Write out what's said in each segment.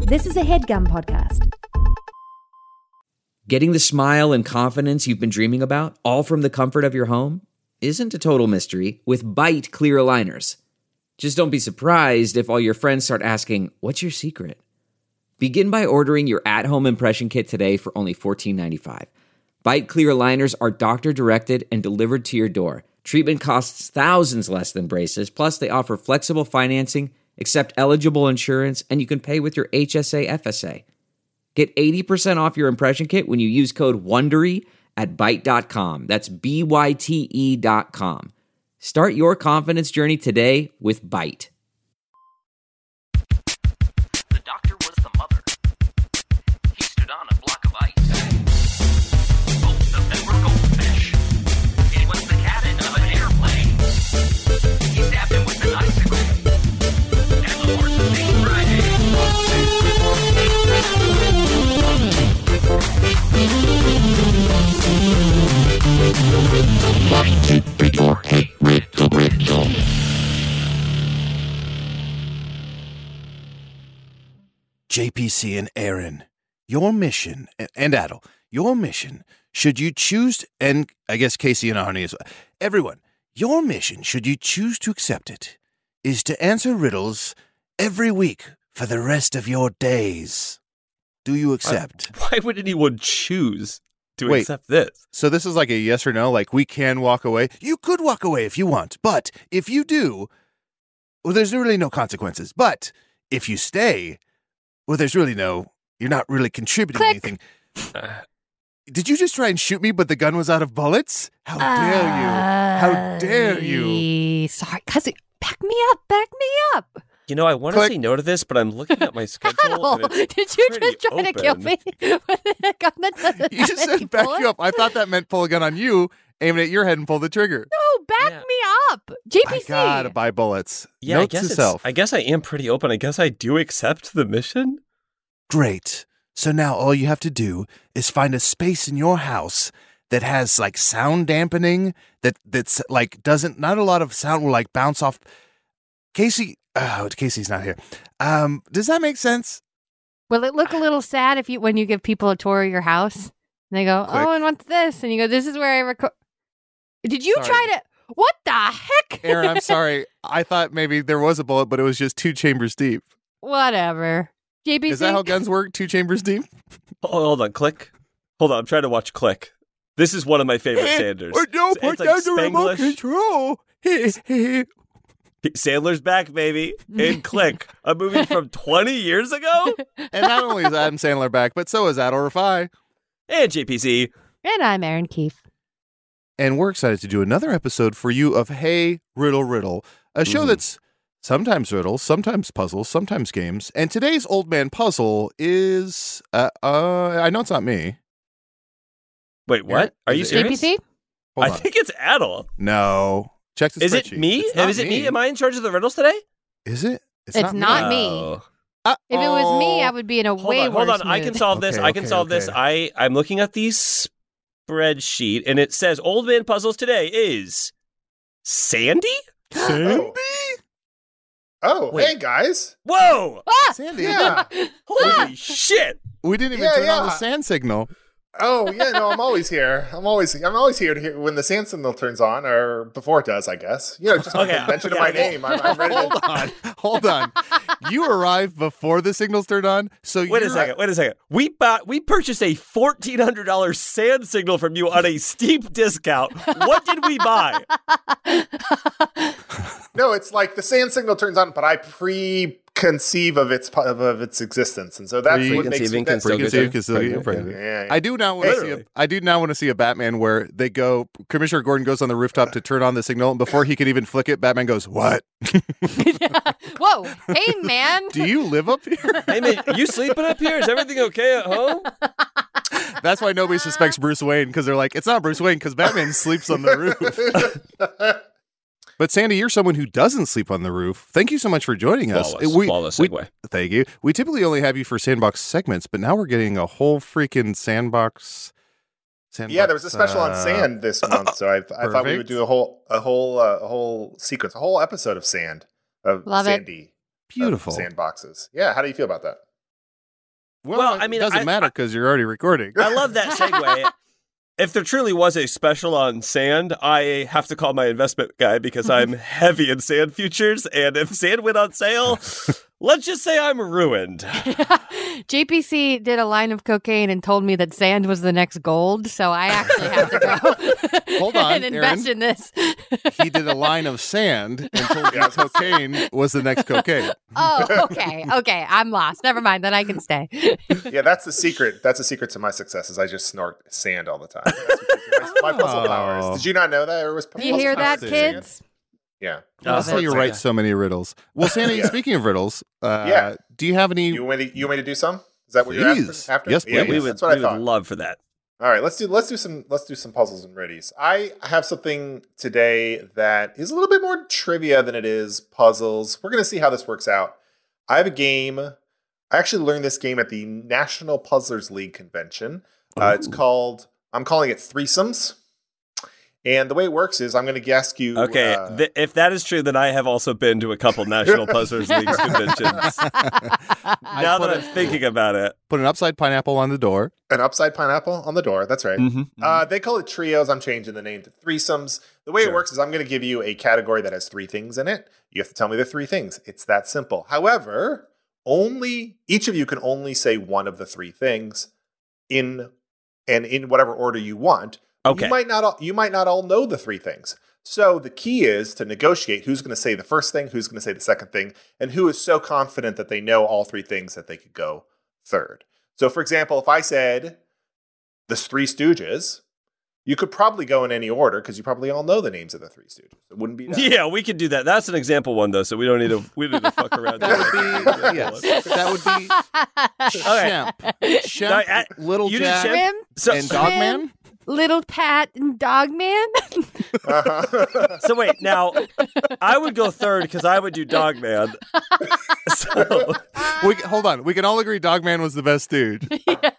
This is a HeadGum podcast. Getting the smile and confidence you've been dreaming about, all from the comfort of your home, isn't a total mystery with Byte clear aligners. Just don't be surprised if all your friends start asking, "What's your secret?" Begin by ordering your at-home impression kit today for only $14.95. Byte clear aligners are doctor-directed and delivered to your door. Treatment costs thousands less than braces, plus they offer flexible financing, accept eligible insurance, and you can pay with your HSA FSA. Get 80% off your impression kit when you use code WONDERY at Byte.com. That's BYTE.com. Start your confidence journey today with Byte. The doctor was the mother. He stood on a block of ice. Both of them were goldfish. It was the cabin of an airplane. He stabbed him with an icicle. And the horse was named Friday. JPC and Aaron, your mission, and Adel, your mission, should you choose, and I guess Casey and Arnie as well, everyone, your mission, should you choose to accept it, is to answer riddles every week for the rest of your days. Do you accept? Why would anyone choose to accept this? So this is like a yes or no, like we can walk away. You could walk away if you want, but if you do, well, there's really no consequences. But if you stay, well, there's really you're not really contributing anything. Did you just try and shoot me, but the gun was out of bullets? How dare you? How dare you? Sorry, cousin, back me up. You know, I want to say no to this, but I'm looking at my schedule. And did you just try to kill me with a gun that doesn't You just said back you up. I thought that meant pull a gun on you, aim it at your head, and pull the trigger. No, back me up. JPC. I gotta buy bullets. Yeah, Note to self. I guess I am pretty open. I guess I do accept the mission. Great. So now all you have to do is find a space in your house that has like sound dampening, that's like not a lot of sound will like bounce off. Casey's not here. Does that make sense? Will it look a little sad when you give people a tour of your house? And they go, "Oh, and what's this?" And you go, "This is where I record." Did you try to? What the heck? Aaron, I'm sorry. I thought maybe there was a bullet, but it was just 2 chambers deep. Whatever. JPC. Is that how guns work? 2 chambers deep? Hold on, Click. Hold on, I'm trying to watch Click. This is one of my favorite Sanders. Don't put down the remote control. Sandler's back, baby. In Click, a movie from 20 years ago. And not only is Adam Sandler back, but so is Adol Rafai. And JPC. And I'm Aaron Keefe. And we're excited to do another episode for you of Hey Riddle Riddle, a show that's sometimes riddles, sometimes puzzles, sometimes games. And today's old man puzzle is, I know it's not me. Wait, what? Are you serious? JPC? I think it's Adel. No. Check the Is spreadsheet. it me? Is it me? Am I in charge of the riddles today? Is it? It's not me. Oh. If it was me, I would be in a way worse Hold on. mood. I can solve this. I can solve this. I'm looking at the spreadsheet, and it says Old Man Puzzles today is Sandy? Sandy? Oh, Wait. hey, guys. Whoa! Sandy. Yeah. Holy shit! We didn't even turn on the sand signal. Oh, yeah, no, I'm always here. I'm always here to hear when the sand signal turns on, or before it does, I guess. You know, just mention of my name. I'm ready to... Hold on. You arrived before the signals turned on, so Wait a second. We purchased a $1,400 sand signal from you on a steep discount. What did we buy? No, it's like the sand signal turns on, but I preconceive of its existence, and so that's what makes me. I do now want to see a Batman where they go. Commissioner Gordon goes on the rooftop to turn on the signal, and before he can even flick it, Batman goes, "What? Whoa, hey man, do you live up here? Hey man, you sleeping up here? Is everything okay at home?" That's why nobody suspects Bruce Wayne, because they're like, it's not Bruce Wayne because Batman sleeps on the roof. But Sandy, you're someone who doesn't sleep on the roof. Thank you so much for joining us. Flawless segue. Thank you. We typically only have you for Sandbox segments, but now we're getting a whole freaking Sandbox. Yeah, there was a special on sand this month, so I thought we would do a whole sequence, a whole episode of sand, of Love Sandy. Beautiful. Sandboxes. Yeah, how do you feel about that? Well, I mean, it doesn't matter because you're already recording. I love that segue. If there truly was a special on sand, I have to call my investment guy because I'm heavy in sand futures. And if sand went on sale, let's just say I'm ruined. JPC did a line of cocaine and told me that sand was the next gold. So I actually have to go Hold on, and invest in this. He did a line of sand and told you cocaine was the next cocaine. Oh, okay. Okay. I'm lost. Never mind. Then I can stay. Yeah, that's the secret. That's the secret to my success is I just snort sand all the time. That's my puzzle powers. Did you not know that? Or was You hear that, powers kids? sand? Yeah. That's how you write so many riddles. Well, Sandy, speaking of riddles, do you have any? You want me to do some? Is that what you're after? Yes, yeah, please. that's what we I thought. would love for that. All right, let's do some puzzles and riddies. I have something today that is a little bit more trivia than it is puzzles. We're going to see how this works out. I have a game. I actually learned this game at the National Puzzlers League convention. I'm calling it Threesomes. And the way it works is I'm going to ask you... Okay, if that is true, then I have also been to a couple National Puzzlers League conventions. Now that I'm thinking about it. Put an upside pineapple on the door. An upside pineapple on the door, that's right. They call it trios. I'm changing the name to threesomes. The way it works is I'm going to give you a category that has 3 things in it. You have to tell me the 3 things. It's that simple. However, each of you can only say one of the 3 things in whatever order you want. Okay. You might not all know the 3 things. So the key is to negotiate who's going to say the first thing, who's going to say the second thing, and who is so confident that they know all 3 things that they could go third. So for example, if I said the Three Stooges, you could probably go in any order because you probably all know the names of the Three Stooges. It wouldn't be that. Yeah, we could do that. That's an example one though, so we don't need to fuck around. That would be Shemp, Little Jack, and Dogman. Little Pat and Dogman. So wait, now I would go third because I would do Dogman. So hold on, we can all agree Dogman was the best stooge.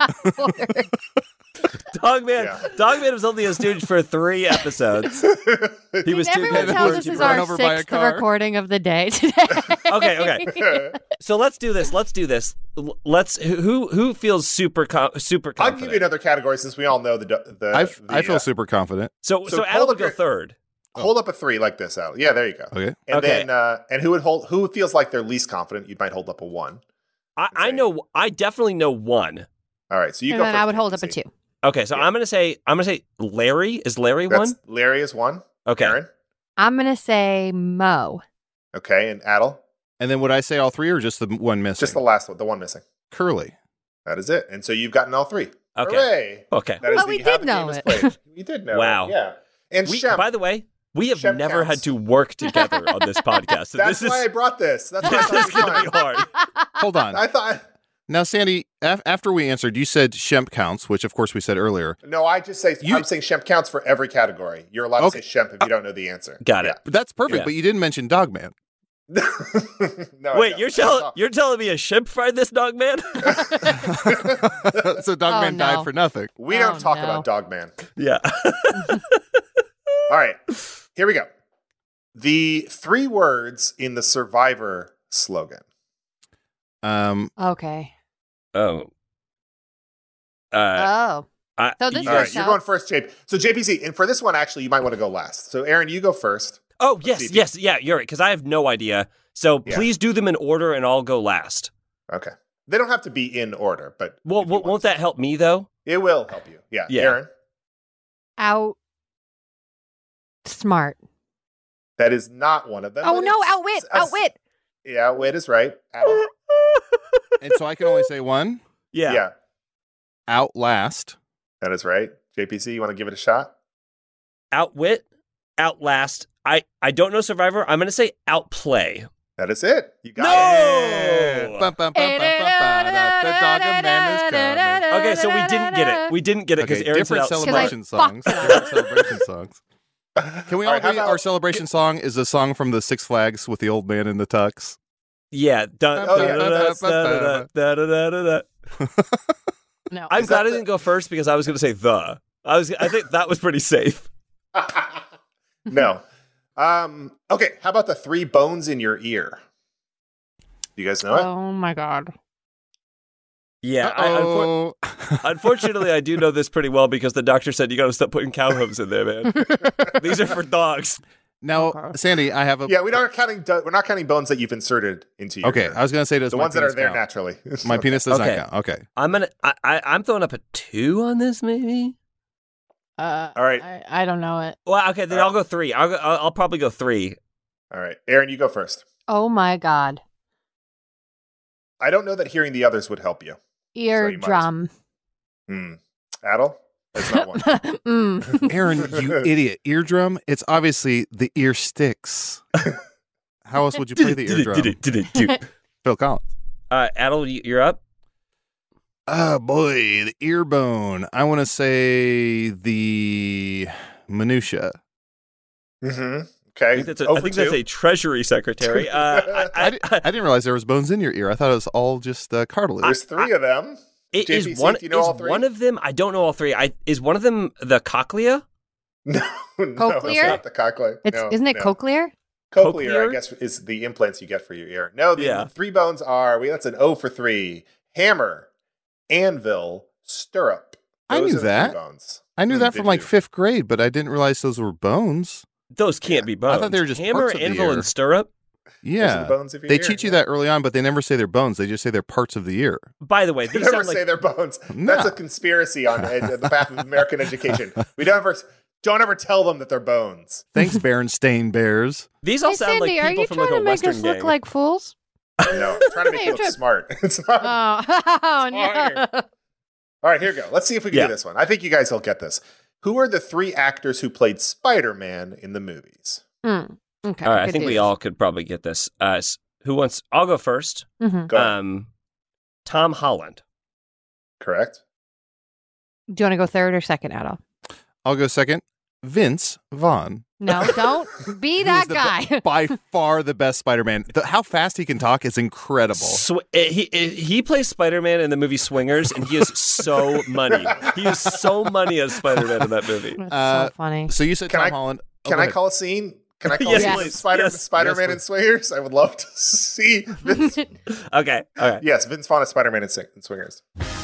Dogman was only a stooge for 3 episodes. He was too good. Everyone tells us this is our 6th recording of the day today. Okay. So let's do this. Who feels super confident? I'll give you another category since we all know the I feel super confident. So Al would go third. Hold up a 3 like this, Al. Yeah, there you go. Okay. And then and who feels like they're least confident? You might hold up a 1. I definitely know 1. All right, so you and go. Then first, I would hold up a 2. Okay, so I'm gonna say Larry. Is Larry 1? Larry is 1. Okay. Aaron? I'm gonna say Mo. Okay, and Adel? And then would I say all 3 or just the one missing? Just the last one, the one missing. Curly. That is it. And so you've gotten all 3. Okay. Hooray! Okay. We did know it. We did know wow. it. Yeah. And by the way, we have Shemp never counts. had to work together on this podcast. So That's why I brought this. That's why I this thought is going to be hard. Hold on. I thought... Now, Sandy, after we answered, you said Shemp counts, which of course we said earlier. No, I'm saying Shemp counts for every category. You're allowed to say Shemp if you don't know the answer. Got it. But that's perfect, but you didn't mention Dogman. No, wait, you're telling me a Shemp fried this Dogman? So Dogman died for nothing. We don't talk about Dogman. Yeah. All right, here we go. The 3 words in the Survivor slogan. Okay. Oh. So this you're going first, JP. So JPC, and for this one, actually, you might want to go last. So Aaron, you go first. Oh, yes, yeah, you're right, because I have no idea. So please do them in order, and I'll go last. Okay. They don't have to be in order, but... Well, won't that help me, though? It will help you. Yeah. Aaron? Smart. That is not one of them. Oh, no, outwit. Yeah, outwit is right. Adam? And so I can only say 1? Yeah. Outlast. That is right. JPC, you want to give it a shot? Outwit, outlast. I don't know Survivor. I'm going to say outplay. That is it. You got it. The Dogman is coming. Okay, so we didn't get it. We didn't get it because Aaron said celebration songs. Different celebration songs. Can we all agree our celebration song is a song from the Six Flags with the old man in the tux? Yeah. No. I'm glad I didn't go first because I was going to say the. I think that was pretty safe. No. Okay, how about the 3 bones in your ear? You guys know it? Oh my God. Yeah, unfortunately, I do know this pretty well because the doctor said you got to stop putting cow hooves in there, man. These are for dogs. Now, Sandy, I have a... Yeah, we're not counting bones that you've inserted into your hair. I was going to say the ones that are there naturally. My penis does not count. Okay. I'm throwing up a 2 on this, maybe. All right. I don't know it. Well, okay, then I'll go 3. I'll probably go 3. All right, Aaron, you go first. Oh my God. I don't know that hearing the others would help you. Eardrum. Adel? That's not one. Aaron, you idiot. Eardrum? It's obviously the ear sticks. How else would you play the eardrum? Phil Collins. Adel, you're up. Oh, boy. The ear bone. I want to say the minutia. Mm-hmm. Okay. I think that's a treasury secretary. I didn't realize there was bones in your ear. I thought it was all just cartilage. There's 3 of them. Is one of them? I don't know all 3. Is one of them the cochlea? No, cochlear? It's not the cochlea. Isn't it cochlear? Cochlear, I guess, is the implants you get for your ear. No, the 3 bones are, that's an O for 3. Hammer, anvil, stirrup. I knew that. Bones. I knew that from like 5th grade, but I didn't realize those were bones. Those can't be bones. I thought they were just hammer, parts of anvil, the ear. And stirrup. Yeah, they teach you that early on, but they never say they're bones. They just say they're parts of the ear. By the way, they never say they're bones. No. That's a conspiracy on the path of American education. We don't ever tell them that they're bones. Thanks, Berenstain Bears. These all sound Sandy, like people from like a Western gang. are you trying to make us look like fools? No, I'm trying to make you look smart. It's not. Oh no! All right, here we go. Let's see if we can do this one. I think you guys will get this. Who are the 3 actors who played Spider-Man in the movies? Okay. All right, I think we all could probably get this. Who wants? I'll go first. Mm-hmm. Go ahead. Tom Holland. Correct. Do you want to go third or second, Adel? I'll go second. Vince Vaughn. No, don't be that guy. By far the best Spider-Man. How fast he can talk is incredible. He plays Spider-Man in the movie Swingers, and he is so money. He is so money as Spider-Man in that movie. That's so funny. So you said Tom Holland. Can I call a scene? Can I call a scene? Spider-Man and Swingers? I would love to see Vince. Okay. All right. Yes, Vince Vaughn is Spider-Man and Swingers.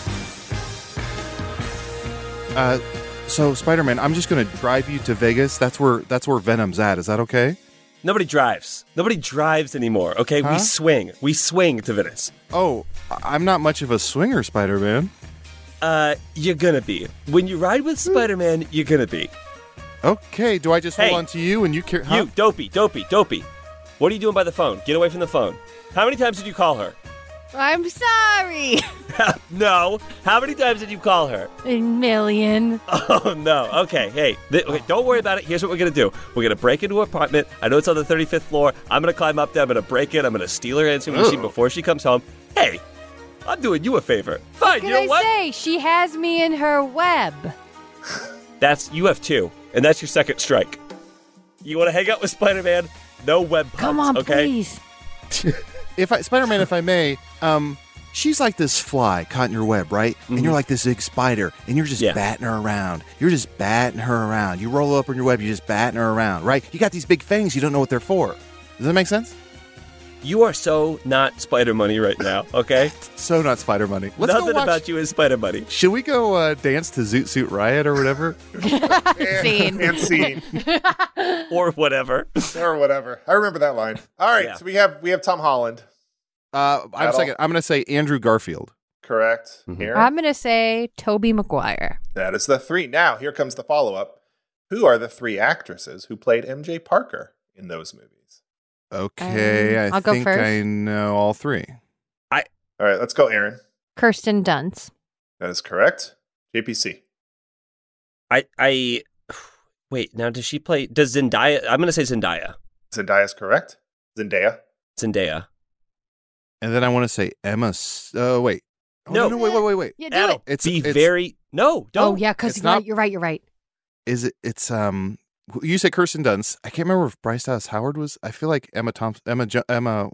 So Spider-Man, I'm just going to drive you to Vegas. That's where Venom's at. Is that okay? Nobody drives. Nobody drives anymore. Okay, we swing. We swing to Venice. Oh, I'm not much of a swinger, Spider-Man. You're gonna be. When you ride with Spider-Man, you're gonna be. Okay. Do I just hold on to you and you carry? You dopey. What are you doing by the phone? Get away from the phone. How many times did you call her? I'm sorry. No. How many times did you call her? 1 million. Oh, no. Okay. Hey, don't worry about it. Here's what we're going to do. We're going to break into her apartment. I know it's on the 35th floor. I'm going to climb up there. I'm going to break it. I'm going to steal her answering machine before she comes home. Hey, I'm doing you a favor. Fine. What you know what? say? She has me in her web. You have 2, and that's your second strike. You want to hang out with Spider-Man? No web puns, Come on, okay? please. Spider-Man, if I may, she's like this fly caught in your web, right? Mm-hmm. And you're like this big spider, and you're just batting her around. You roll up in your web, you're just batting her around, right? You got these big fangs, you don't know what they're for. Does that make sense? You are so not Spider Money right now, okay? So not Spider Money. Nothing about you is Spider Money. Should we go dance to Zoot Suit Riot or whatever? Scene. Or whatever. I remember that line. All right, so we have Tom Holland. I'm second. I'm going to say Andrew Garfield. Correct. Mm-hmm. Here. I'm going to say Tobey Maguire. That is the 3. Now, here comes the follow-up. Who are the 3 actresses who played MJ Parker in those movies? Okay, I go think first. I know all 3. All right, let's go, Aaron. Kirsten Dunst. That is correct. JPC. Wait, now does she play? Does Zendaya? I'm going to say Zendaya. Zendaya is correct. Zendaya. And then I want to say Emma. Wait. No, wait. Yeah, do it. No, don't. Oh, yeah, because you're right. Is it? It's You said Kirsten Dunst. I can't remember if Bryce Dallas Howard was. I feel like Emma Thompson. You think Emma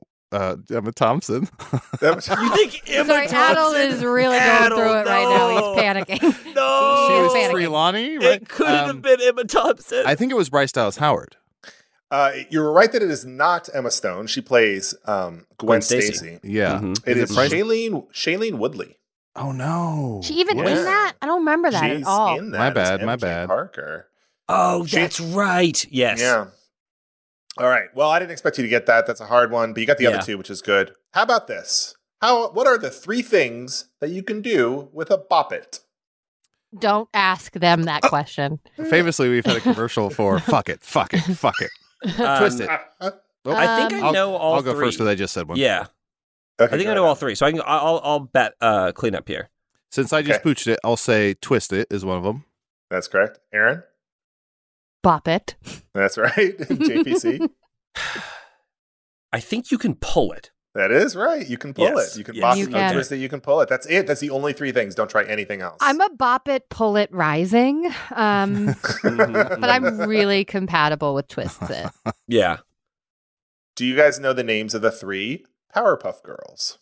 Adel is really going through it right now. He's panicking. No, she was panicking. Trelawney. Right? It couldn't have been Emma Thompson. I think it was Bryce Dallas Howard. You're right that it is not Emma Stone. She plays Gwen Stacy. Yeah, Mm-hmm. It is Shailene Woodley. Oh no. She even Yeah. in that? I don't remember that She's at all. in that. My as bad, my MJ bad. Parker. Oh, that's right. Yes. Yeah. All right. Well, I didn't expect you to get that. That's a hard one, but you got the Yeah. other two, which is good. How about this? What are the 3 things that you can do with a bop it? Don't ask them that question. Famously, we've had a commercial for fuck it, fuck it, fuck it. Twist it. Oh, I think I Um, know all I'll go three. first because I just said one. Yeah. Okay, I think I know all 3. So I'll bet clean up here. Since I just Okay. pooched it, I'll say twist it is one of them. That's correct. Aaron? Bop it. That's right. JPC? I think you can pull it. That is right. You can pull Yes. it. You can Yes. bop You it, you can. twist it, you can pull it. That's it. That's the only 3 things. Don't try anything else. I'm a bop it, pull it, rising. But I'm really compatible with twists it. Yeah. Do you guys know the names of the 3 Powerpuff Girls?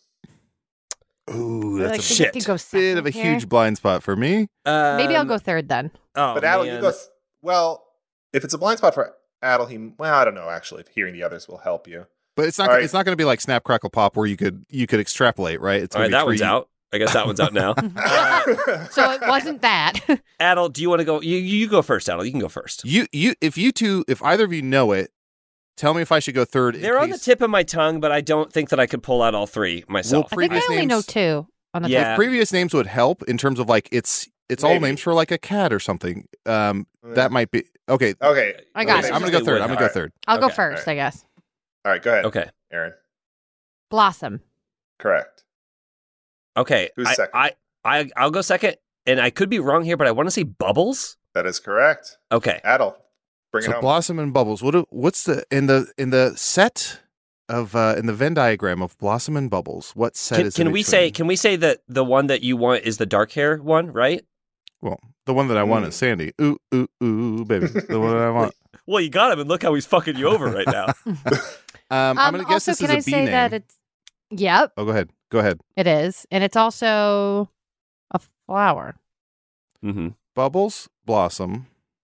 Ooh, I that's think a I could go bit of a second here. huge blind spot for me. Maybe I'll go third then. Oh, But Adel, man. you go. Well, if it's a blind spot for Adel, I don't know. Actually, hearing the others will help you. But it's not. All right. It's not going to be like Snap Crackle Pop where you could extrapolate, right? It's All right, gonna that be one's out. I guess that one's out now. So it wasn't that. Adel, do you want to go? You go first, Adel. You can go first. If either of you know it, tell me if I should go third. in They're on the case- tip of my tongue, but I don't think that I could pull out all 3 myself. I think I Previous only know names- 2 on the Yeah. If previous names would help in terms of like it's all Maybe. names for like a cat or something. That might be okay. Okay. I got Okay, it. I'm gonna go They third. would. I'm gonna All go right. third. I'll go Okay, first, all I guess. All right. Go ahead. Okay. Aaron. Blossom. Correct. Okay. Who's second? I'll go second, and I could be wrong here, but I want to say Bubbles. That is correct. Okay. Adel, bring it So home. Blossom and Bubbles. What's the in the set of in the Venn diagram of Blossom and Bubbles? What set is? Can in we between? say that the one that you want is the dark hair one, right? Well, the one that I want is Sandy. Ooh ooh ooh, baby. The one that I want. Well, you got him, and look how he's fucking you over right now. I'm gonna guess also, this can is a I B say name. that it's Yep, Oh, go ahead. Go ahead. it is. And it's also a flower. Mm-hmm. Bubbles, Blossom.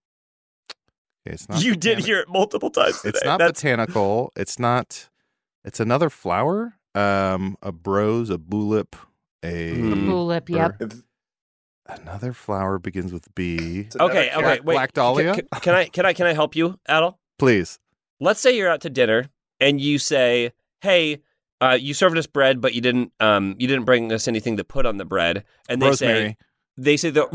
Okay, it's not. You did hear it multiple times today. It's not botanical. It's not. It's another flower. A brose, a bulip, a Tulip, yep. another flower begins with B. It's another Okay, cat. okay, wait. Black Dahlia? Can I help you, Adel? Please. Let's say you're out to dinner and you say, "Hey, you served us bread, but you didn't bring us anything to put on the bread." And they Rosemary. say the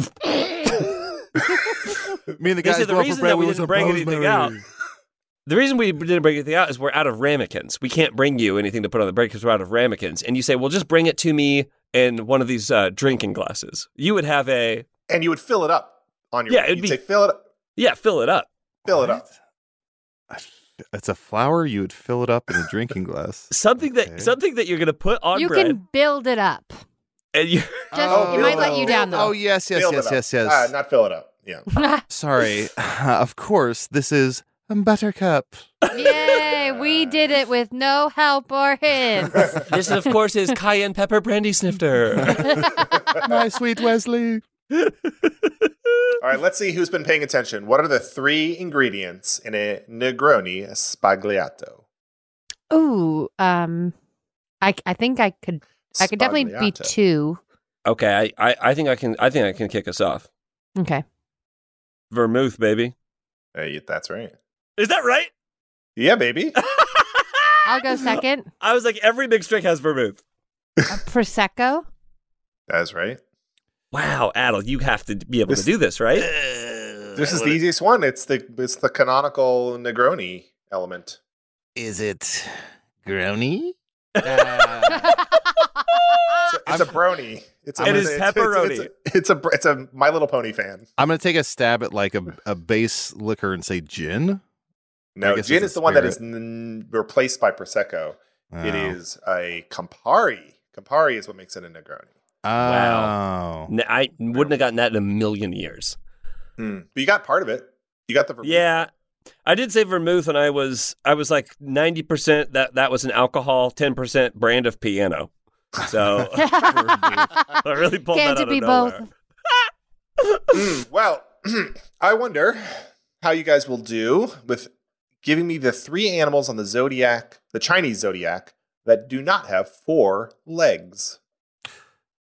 Me and the They guys said the go out for reason bread, that we want didn't some bring anything rosemary. out- the reason we didn't bring anything out is we're out of ramekins. We can't bring you anything to put on the bread because we're out of ramekins. And you say, "Well, just bring it to me in one of these drinking glasses." You would have a And you would fill it up on your. Yeah, it'd you'd be- say fill it up. fill it up. Fill it up. It's a flower. You would fill it up in a drinking glass. Something Okay. that you're gonna put on You bread. can build it up. And you Just, it might let you down, though. Oh yes, yes, Fill it yes, up. yes, yes. Not fill it up. Yeah. Sorry. Of course, this is Buttercup. Yay, we did it with no help or hints. This, of course, is cayenne pepper brandy snifter. My sweet Wesley. All right. Let's see who's been paying attention. What are the 3 ingredients in a Negroni spagliato? Ooh, I think I could definitely be Spagliato. 2. Okay, I think I can kick us off. Okay. Vermouth, baby. Hey, that's right. Is that right? Yeah, baby. I'll go second. I was like, every mixed drink has vermouth. Prosecco. That's right. Wow, Adel, you have to be able to do this, right? This is the easiest one. It's the canonical Negroni element. Is it Grony? It's a brony. It's a, It is it's- pepperoni. It's a My Little Pony fan. I'm gonna take a stab at like a base liquor and say gin. No, guess gin it's is the a one that is spirit. replaced by prosecco. It Oh. is a Campari. Campari is what makes it a Negroni. Wow. I wouldn't have gotten that in a million years. But you got part of it. You got the vermouth. Yeah, I did say vermouth, and I was like 90% that was an alcohol, 10% brand of piano. So I really pulled Can't that it out be of nowhere. both? Well, I wonder how you guys will do with giving me the 3 animals on the zodiac, the Chinese zodiac, that do not have 4 legs.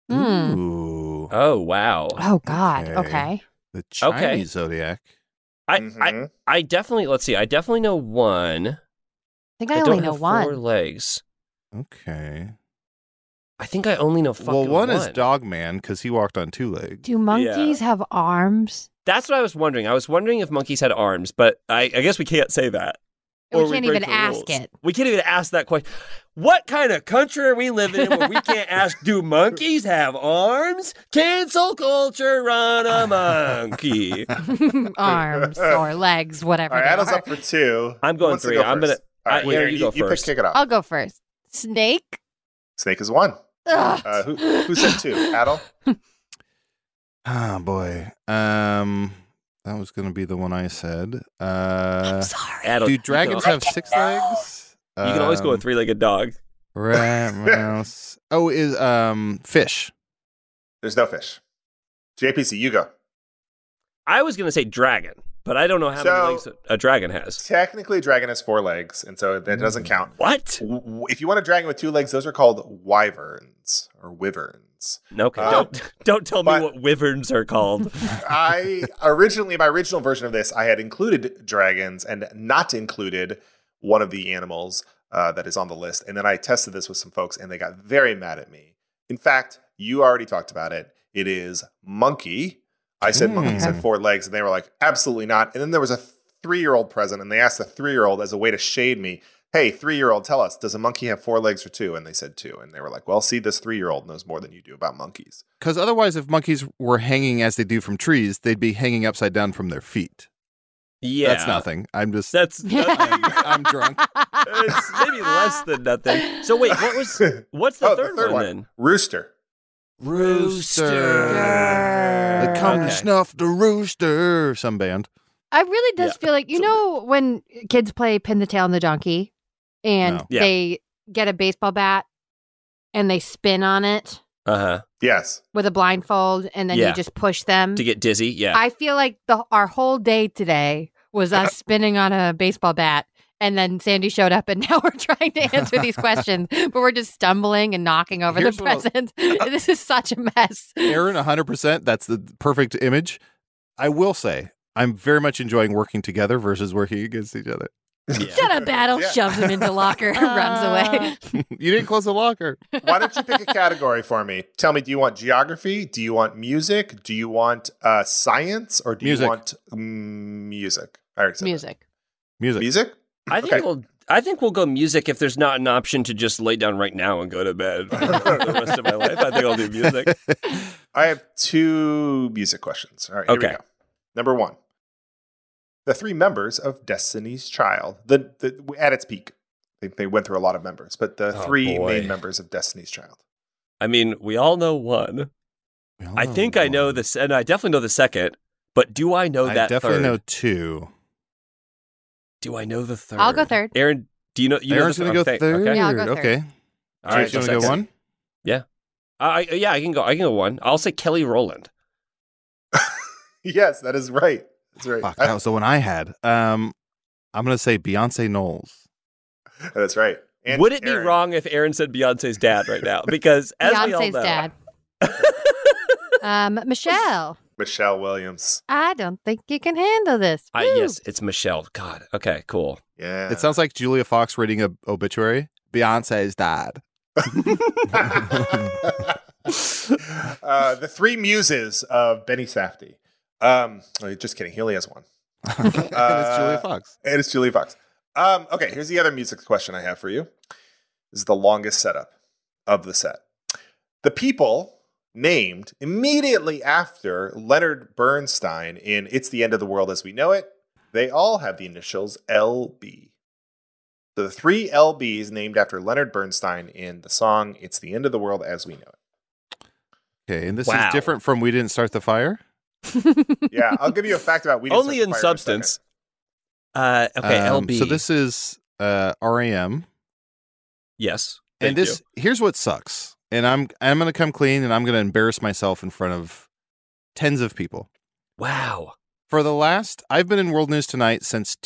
Ooh. Oh, wow. Oh, God. Okay. The Chinese zodiac. I definitely, let's see. I definitely know one. I think I only know one. 4 legs. Okay. I think I only know fucking Well, one is Dogman because he walked on 2 legs. Do monkeys have arms? That's what I was wondering. I was wondering if monkeys had arms, but I guess we can't say that. We Or can't break even the ask rules. it. We can't even ask that question. What kind of country are we living in where we can't ask, do monkeys have arms? Cancel culture, run a monkey. Arms or legs, whatever. All right, they Adam's are. up for 2. I'm Who going wants to 3. go I'm first? going All right, Aaron, you go You first. kick it off. I'll go first. Snake? Snake is 1. Ugh. Who said 2? Adel? Oh, boy. That was going to be the one I said. I'm sorry. Adam, Do dragons have 6 legs? You can always go with 3-legged dog. Rat, mouse. Oh, is fish. There's no fish. JPC, you go. I was going to say dragon, but I don't know how many legs a dragon has. Technically, a dragon has 4 legs, and so that doesn't count. What? If you want a dragon with 2 legs, those are called wyverns or wyverns. Okay, don't tell me what wyverns are called. My original version of this, I had included dragons and not included one of the animals that is on the list. And then I tested this with some folks, and they got very mad at me. In fact, you already talked about it. It is monkey. I said monkeys had 4 legs, and they were like, absolutely not. And then there was a 3-year-old present, and they asked the 3-year-old as a way to shade me, hey, 3-year-old, tell us, does a monkey have 4 legs or 2? And they said 2. And they were like, well, see, this 3-year-old knows more than you do about monkeys. Because otherwise, if monkeys were hanging as they do from trees, they'd be hanging upside down from their feet. Yeah. That's nothing. I'm just... That's I'm drunk. It's maybe less than nothing. So wait, what's the third one then? Rooster. They come to snuff the rooster. Some band. I really does feel like, when kids play Pin the Tail on the Donkey and they get a baseball bat and they spin on it Yes. with a blindfold and then you just push them. To get dizzy, yeah. I feel like our whole day today was us spinning on a baseball bat, and then Sandy showed up, and now we're trying to answer these questions, but we're just stumbling and knocking over the presents. This is such a mess. Aaron, 100%. That's the perfect image. I will say, I'm very much enjoying working together versus working against each other. Shut up, Battle. Shoves him into locker, runs away. You didn't close the locker. Why don't you pick a category for me? Tell me, do you want geography? Do you want music? Do you want science? Or do you want music? I already said music. Music. Music? I think we'll go music if there's not an option to just lay down right now and go to bed for the rest of my life. I think I'll do music. I have 2 music questions. All right, here we go. Number 1. The 3 members of Destiny's Child, at its peak, they went through a lot of members, but the 3 main members of Destiny's Child. I mean, we all know one. I think I know this, and I definitely know the second, but do I know that third? I definitely know 2. Do I know the third? I'll go third. Aaron, do you know? Aaron's going to go third. Okay. Yeah, I'll go third. Okay. All right, you want to go 1? Yeah. I can go 1. I'll say Kelly Rowland. Yes, that is right. That's right. Fuck, that was the one I had. I'm going to say Beyonce Knowles. That's right. And would it Aaron. be wrong if Aaron said Beyonce's dad right now? Because as we all Beyonce's know, dad. Michelle. Michelle Williams. I don't think you can handle this. Woo. yes, it's Michelle. God. Okay, cool. Yeah. It sounds like Julia Fox reading an obituary. Beyonce's dad. The 3 muses of Benny Safdie. Just kidding. He only has 1. And it's Julia Fox. And it's Julia Fox. Okay, here's the other music question I have for you. This is the longest setup of the set. The people named immediately after Leonard Bernstein in It's the End of the World as We Know It, they all have the initials LB. So the 3 LBs named after Leonard Bernstein in the song It's the End of the World as We Know It. Okay, and this is different from We Didn't Start the Fire? Yeah, I'll give you a fact about We Didn't Only Start the in Fire substance. Okay, LB. So this is REM. Yes. And Thank you. here's what sucks. And I'm going to come clean and I'm going to embarrass myself in front of tens of people. Wow. I've been in World News Tonight since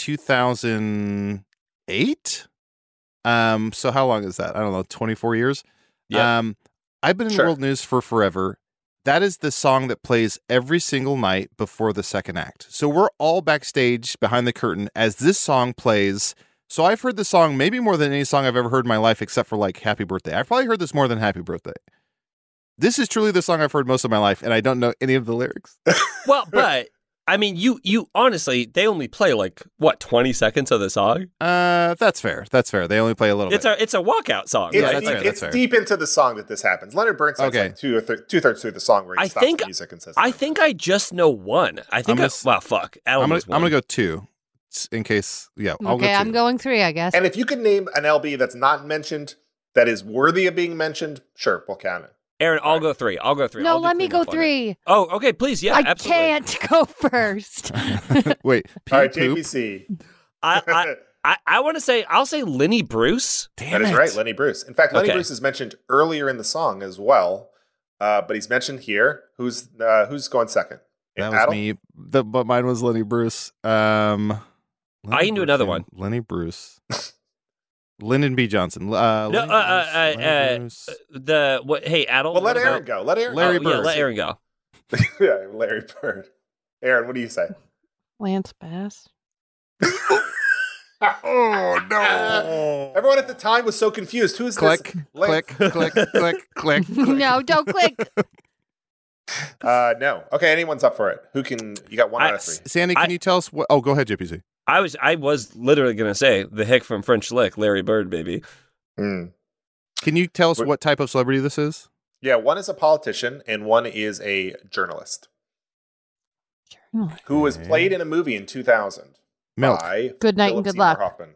2008. So how long is that? I don't know, 24 years. Yeah. I've been in Sure. world news for forever. That is the song that plays every single night before the second act. So we're all backstage behind the curtain as this song plays. So I've heard the song maybe more than any song I've ever heard in my life, except for like Happy Birthday. I've probably heard this more than Happy Birthday. This is truly the song I've heard most of my life, and I don't know any of the lyrics. Well, but I mean, you honestly, they only play like what 20 seconds of the song. That's fair. That's fair. They only play a little bit. It's a walkout song. It's, right? that's deep, fair, that's it's fair. deep into the song that this happens. Leonard Bernstein's Okay. like two-thirds through the song where he I stops think- the music and says, I think I just know one. I think. I'm gonna- Fuck. I'm Alan gonna, was I'm gonna one. go 2 in case. Yeah, I'll go Okay, 2. I'm going 3, I guess. And if you can name an LB that's not mentioned, that is worthy of being mentioned, sure, we'll count it. Aaron, I'll go 3. I'll go 3. No, I'll do let me go cleanup on it. 3. Oh, okay. Please, yeah, I absolutely. can't go first. Wait, All right, poop? JPC. I want to say I'll say Lenny Bruce. That is right, Lenny Bruce. In fact, Lenny Okay. Bruce is mentioned earlier in the song as well, but he's mentioned here. Who's going second? That was Adel? me. But mine was Lenny Bruce. Lenny I can do another one. Lenny Bruce. Lyndon B. Johnson. No, Lenny Bruce. the what? Hey, Adel. Well, let what Aaron about- go. Let Aaron. Larry Oh, yeah, Bird. let Aaron go. Yeah, Larry Bird. Aaron, what do you say? Lance Bass. Oh no! Everyone at the time was so confused. Who's Click, this? click, click, click, click. No, don't click. No. Okay, anyone's up for it. Who can? You got 1 out of 3. Sandy, can you tell us what? Oh, go ahead, JPC. I was literally gonna say the hick from French Lick, Larry Bird, baby. Mm. Can you tell us Wait. what type of celebrity this is? Yeah, one is a politician and one is a journalist who was Okay. played in a movie in 2000 Milk. by Good night and Philip good Seymour luck. Hoffman.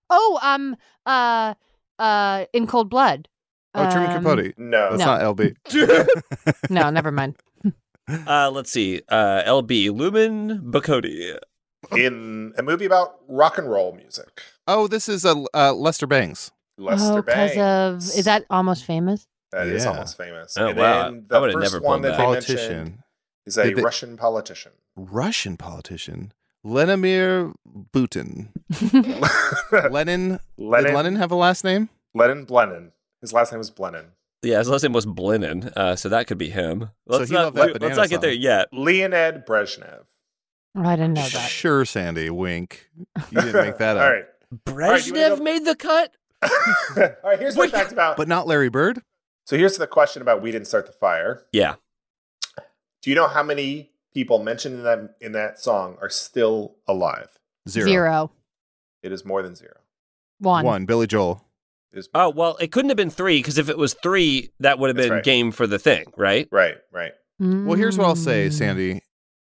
In Cold Blood. Oh, Truman Capote. No, That's No. not LB. No, never mind. Let's see. LB Lumen Bacote. in a movie about rock and roll music. Oh, this is Lester Bangs. Lester because Bangs. of is that Almost Famous? That is Yeah. Almost Famous. Oh, and wow. then I the would've first never one pulled that that. they mentioned Politician. is a Did they- Russian politician. Russian politician. Vladimir Putin. Lenin. Did Lenin have a last name? Lenin Blenheim. His last name was Blenheim. Yeah, his last name was Blenheim, so that could be him. Let's he not loved that let's banana not get there song. yet. Leonid Brezhnev. Oh, I didn't know that. Sure, Sandy. Wink. You didn't make that up. All right. right, you wanna Brezhnev go- made the cut. All right, here's what facts about. But not Larry Bird? So here's the question about We Didn't Start the Fire. Yeah. Do you know how many people mentioned in that song are still alive? 0. It is more than 0. 1. 1. Billy Joel. It is Oh well, it couldn't have been 3 because if it was 3, that would have That's been right. game for the thing, right? right. Well, here's what I'll say, Mm. Sandy.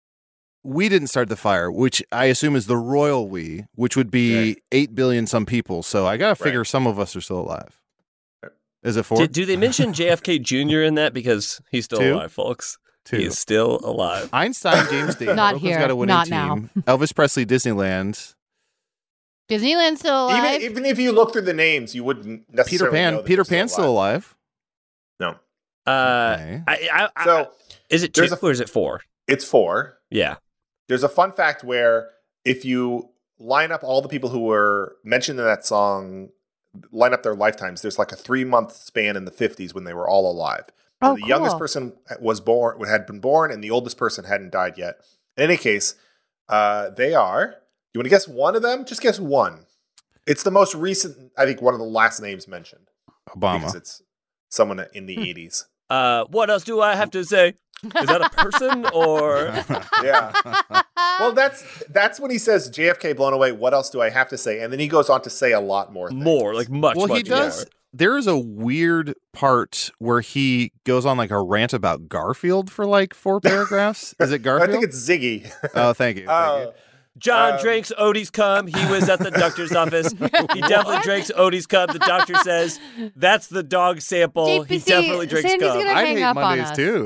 We didn't start the fire, which I assume is the royal we, which would be Right. 8 billion some people. So I got to figure Right. some of us are still alive. Right. Is it 4? Do they mention JFK Jr. in that because he's still 2? alive, folks? 2. He is still alive. Einstein, James Dean. Not Brooklyn's here. got a winning Not team. now. Elvis Presley, Disneyland. Disneyland's still alive. Even if you look through the names, you wouldn't Peter necessarily know Pan. that Peter they're Pan's still alive. No. Okay. So Is it 2 there's a- or is it 4? it's 4. Yeah. There's a fun fact where if you line up all the people who were mentioned in that song, line up their lifetimes, there's like a 3-month span in the 50s when they were all alive. Oh, The youngest cool. person had been born, and the oldest person hadn't died yet. In any case, they are. You want to guess one of them? Just guess one. It's the most recent. I think one of the last names mentioned because Obama. it's someone in the 80s. What else do I have to say? Is that a person or? Yeah. Well, that's when he says JFK blown away. What else do I have to say? And then he goes on to say a lot more. Things. More, like much, Well, much he does. more. There is a weird part where he goes on like a rant about Garfield for like 4 paragraphs. Is it I Garfield? think it's Ziggy. Oh, thank you. Thank you. John drinks Odie's cum. He was at the doctor's office. He definitely drinks Odie's cum. The doctor says that's the dog sample. He JPC, definitely drinks Sandy's cum. gonna I hang hate up on Mondays us. too.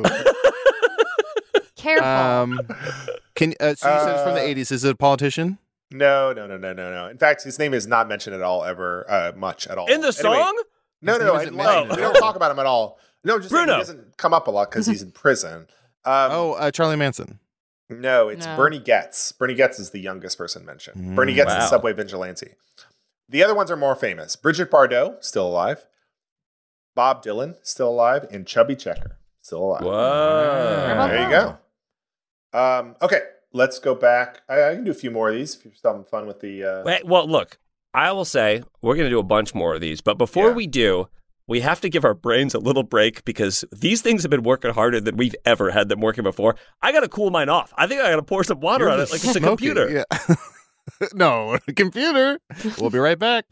Careful. So you said it's from the 80s. Is it a politician? No. In fact, his name is not mentioned at all, ever much at all. In the Anyway, song? No. His name isn't mentioned We at don't talk about him at all. No, just Bruno. he doesn't come up a lot because he's in prison. Charlie Manson. No, it's No. Bernie Getz. Bernie Getz is the youngest person mentioned. Bernie Getz Wow. is Subway Vigilante. The other ones are more famous. Bridget Bardot, still alive. Bob Dylan, still alive, and Chubby Checker, still alive. Whoa. There you go. Okay, let's go back. I can do a few more of these if you're having fun with the... Wait, well, look, I will say we're going to do a bunch more of these, but before we do, we have to give our brains a little break because these things have been working harder than we've ever had them working before. I got to cool mine off. I think I got to pour some water on it like it's a computer. Yeah. No, a computer. We'll be right back.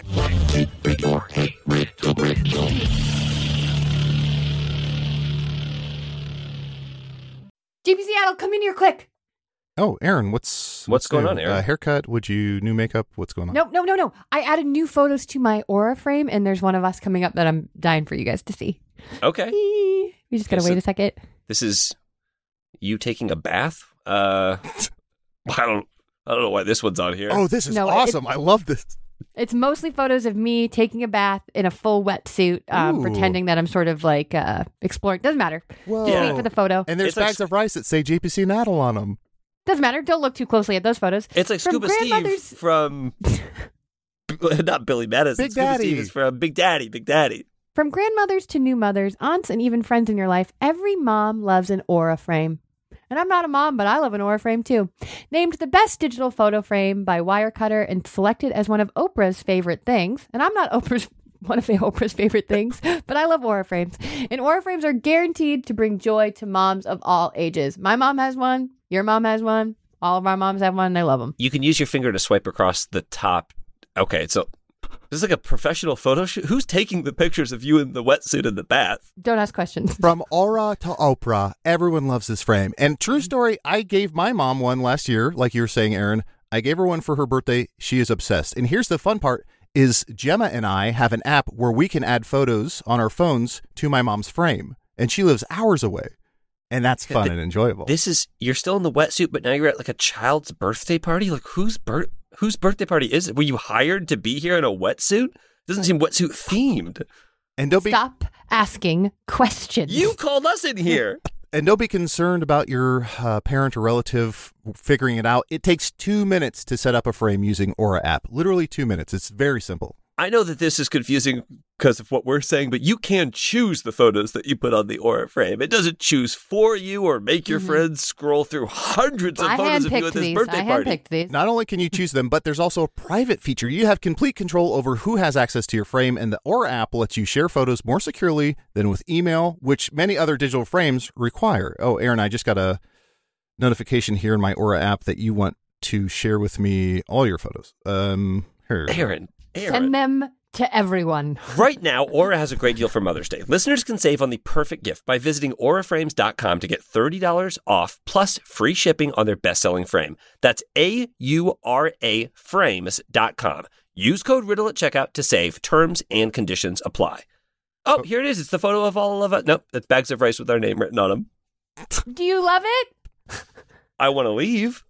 JP Seattle, come in here quick. Oh, Aaron, what's going new? on, Aaron? Haircut? New makeup? What's going on? No. I added new photos to my Aura frame, and there's one of us coming up that I'm dying for you guys to see. Okay. We just gotta wait a second. This is you taking a bath? I don't know why this one's on here. Oh, this is awesome. I love this. It's mostly photos of me taking a bath in a full wetsuit, pretending that I'm sort of like exploring. Doesn't matter. Whoa. Just wait for the photo. And there's It's like bags of rice that say JPC Naddle on them. Doesn't matter. Don't look too closely at those photos. It's like From Scuba Steve grandmother's- from not Billy Madison. Big Scuba Daddy. Steve is from Big Daddy. From grandmothers to new mothers, aunts, and even friends in your life, every mom loves an Aura frame. And I'm not a mom, but I love an Aura frame too. Named the best digital photo frame by Wirecutter and selected as one of Oprah's favorite things. And I'm not one of Oprah's favorite things, but I love Aura frames. And Aura frames are guaranteed to bring joy to moms of all ages. My mom has one. Your mom has one. All of our moms have one. And I love them. You can use your finger to swipe across the top. Okay, so this is like a professional photo shoot. Who's taking the pictures of you in the wetsuit in the bath? Don't ask questions. From Aura to Oprah, everyone loves this frame. And true story, I gave my mom one last year, like you were saying, Aaron. I gave her one for her birthday. She is obsessed. And here's the fun part is Gemma and I have an app where we can add photos on our phones to my mom's frame. And she lives hours away. And that's fun and enjoyable. You're still in the wetsuit, but now you're at like a child's birthday party? Like whose birthday party is it? Were you hired to be here in a wetsuit? Doesn't seem wetsuit themed. And don't Stop asking questions. You called us in here. And don't be concerned about your parent or relative figuring it out. It takes 2 minutes to set up a frame using Aura app. Literally 2 minutes. It's very simple. I know that this is confusing because of what we're saying, but you can choose the photos that you put on the Aura frame. It doesn't choose for you or make your friends scroll through hundreds of photos of you at this birthday party. I handpicked these. Not only can you choose them, but there's also a private feature. You have complete control over who has access to your frame, and the Aura app lets you share photos more securely than with email, which many other digital frames require. Oh, Aaron, I just got a notification here in my Aura app that you want to share with me all your photos. Here. Aaron. Send them to everyone. Right now, Aura has a great deal for Mother's Day. Listeners can save on the perfect gift by visiting auraframes.com to get $30 off plus free shipping on their best-selling frame. That's AURA frames.com. Use code RIDDLE at checkout to save. Terms and conditions apply. Oh, here it is. It's the photo of all of us. Nope, it's bags of rice with our name written on them. Do you love it? I want to leave.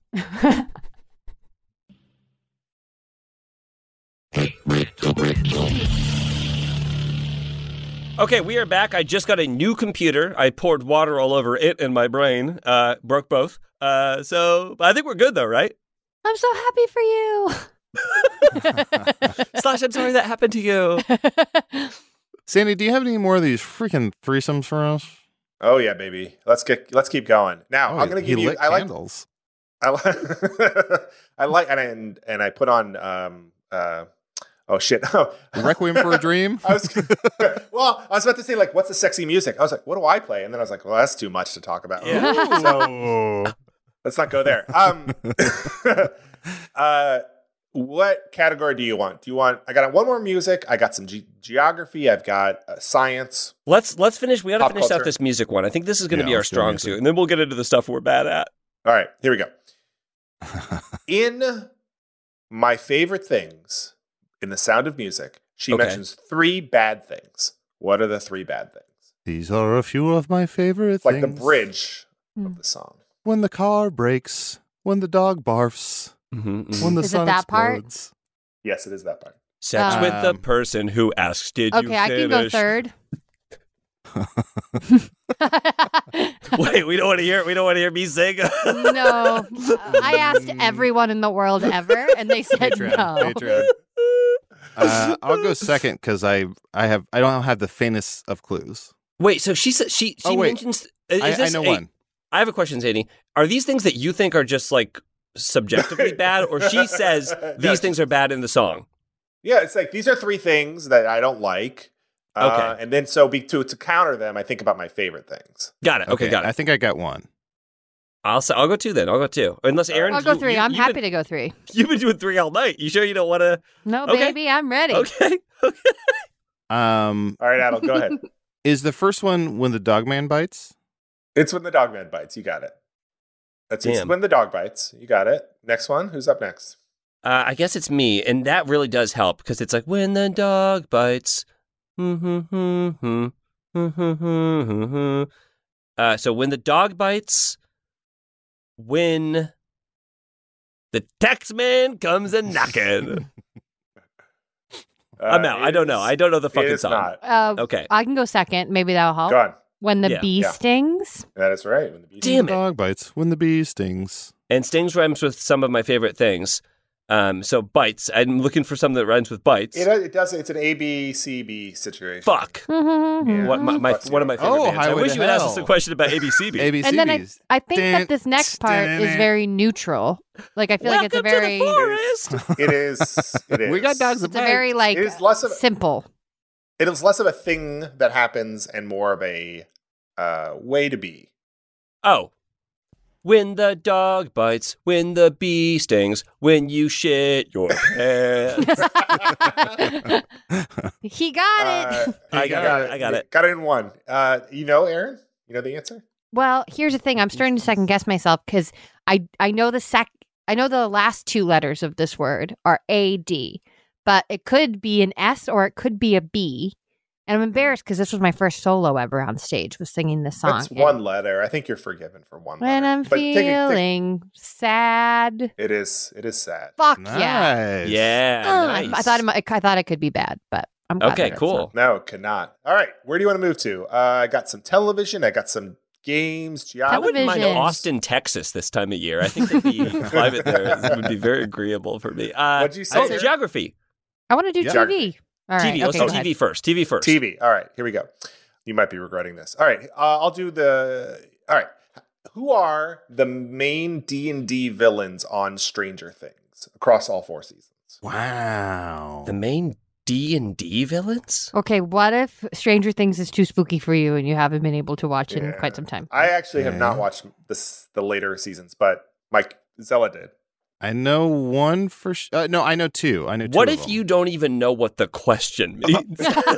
Okay, we are back. I just got a new computer. I poured water all over it and my brain. Broke both. So I think we're good though, right? I'm so happy for you. Slash, I'm sorry that happened to you. Sandy, do you have any more of these freaking threesomes for us? Oh yeah, baby. Let's keep going. Now I'm gonna give you. I like candles. I like and I put on oh shit. Requiem for a Dream. I was about to say, like, what's the sexy music? I was like, what do I play? And then I was like, well, that's too much to talk about. Yeah. So let's not go there. What category do you want? I got one more music. I got some geography. I've got science. Let's finish. We got to finish culture. out this music one. I think this is going to be our let's do strong music. suit, and then we'll get into the stuff we're bad at. All right, here we go. In my favorite things in The Sound of Music, she mentions 3 bad things. What are the 3 bad things? These are a few of my favorite It's like things. the bridge of the song. When the car breaks, when the dog barfs, when the Is it sun that part? explodes. Yes, it is that part. Sex with the person who asks, "Did you Okay, I can go finish?" third. Wait, we don't want to hear. We don't want to hear me sing. No. I asked everyone in the world ever, and they said no. Patreon. I'll go second because I don't have the faintest of clues. Wait, so she said she mentions. I know one. I have a question, Zadie. Are these things that you think are just like subjectively bad, or she says these things are bad in the song? Yeah, it's like these are 3 things that I don't like. Okay. And then to counter them, I think about my favorite things. Got it. Okay, got it. I think I got one. I'll go 2 then. I'll go 2. Unless Aaron, I'll go 3. I'm happy to go 3. You've been doing 3 all night. You sure you don't want to? No, Okay. baby, I'm ready. Okay. All right, Adel, go ahead. Is the first one when the dog man bites? It's when the dog man bites. You got it. It's Damn. when the dog bites. You got it. Next one. Who's up next? I guess it's me, and that really does help because it's like when the dog bites. So when the dog bites, when the tax man comes a knocking. I'm out. I don't know. I don't know the fucking song. Okay. I can go second. Maybe that'll help. Go on. When the bee Yeah. stings. That is right. When the bee Damn it. Dog bites when the bee stings. And stings rhymes with some of my favorite things. So bites. I'm looking for something that rhymes with bites. It does. It's an ABCB situation. Fuck. Mm-hmm. One of my favorite bands. I Highway wish to you would ask us Hell. a question about ABCB. ABCBs. And then I think that this next part is very neutral. Like I feel like it's a very to the forest. It is. It is. We got dogs. it's a very like It is less of a- simple. It is less of a thing that happens and more of a way to be. Oh. When the dog bites, when the bee stings, when you shit your pants. He got it. I got it. Got it in 1. Aaron? You know the answer? Well, here's the thing. I'm starting to second guess myself because I know the last 2 letters of this word are A-D, but it could be an S or it could be a B. And I'm embarrassed because this was my first solo ever on stage, was singing this song. That's 1 letter. I think you're forgiven for 1 letter. When I'm But feeling sad. It is sad. Fuck Nice. yeah. Yeah, nice. I thought it could be bad, but I'm glad Okay, that it's cool. not. No, cannot. All right. Where do you want to move to? I got some television. I got some games. I Geography. wouldn't mind Television. Austin, Texas this time of year. I think that the climate there would be very agreeable for me. What'd you say, Sarah? Geography. I want to do Yeah. TV. All right. TV. Let's okay, do go ahead. TV first. TV first. TV. All right. Here we go. You might be regretting this. All right. I'll do the. All right. Who are the main D&D villains on Stranger Things across all 4 seasons? Wow. The main D&D villains? Okay, what if Stranger Things is too spooky for you and you haven't been able to watch it in Yeah. quite some time? I actually have Okay. not watched the later seasons, but Mike Zella did. I know one for no, I know 2. I know 2. What of if them. you don't even know what the question means?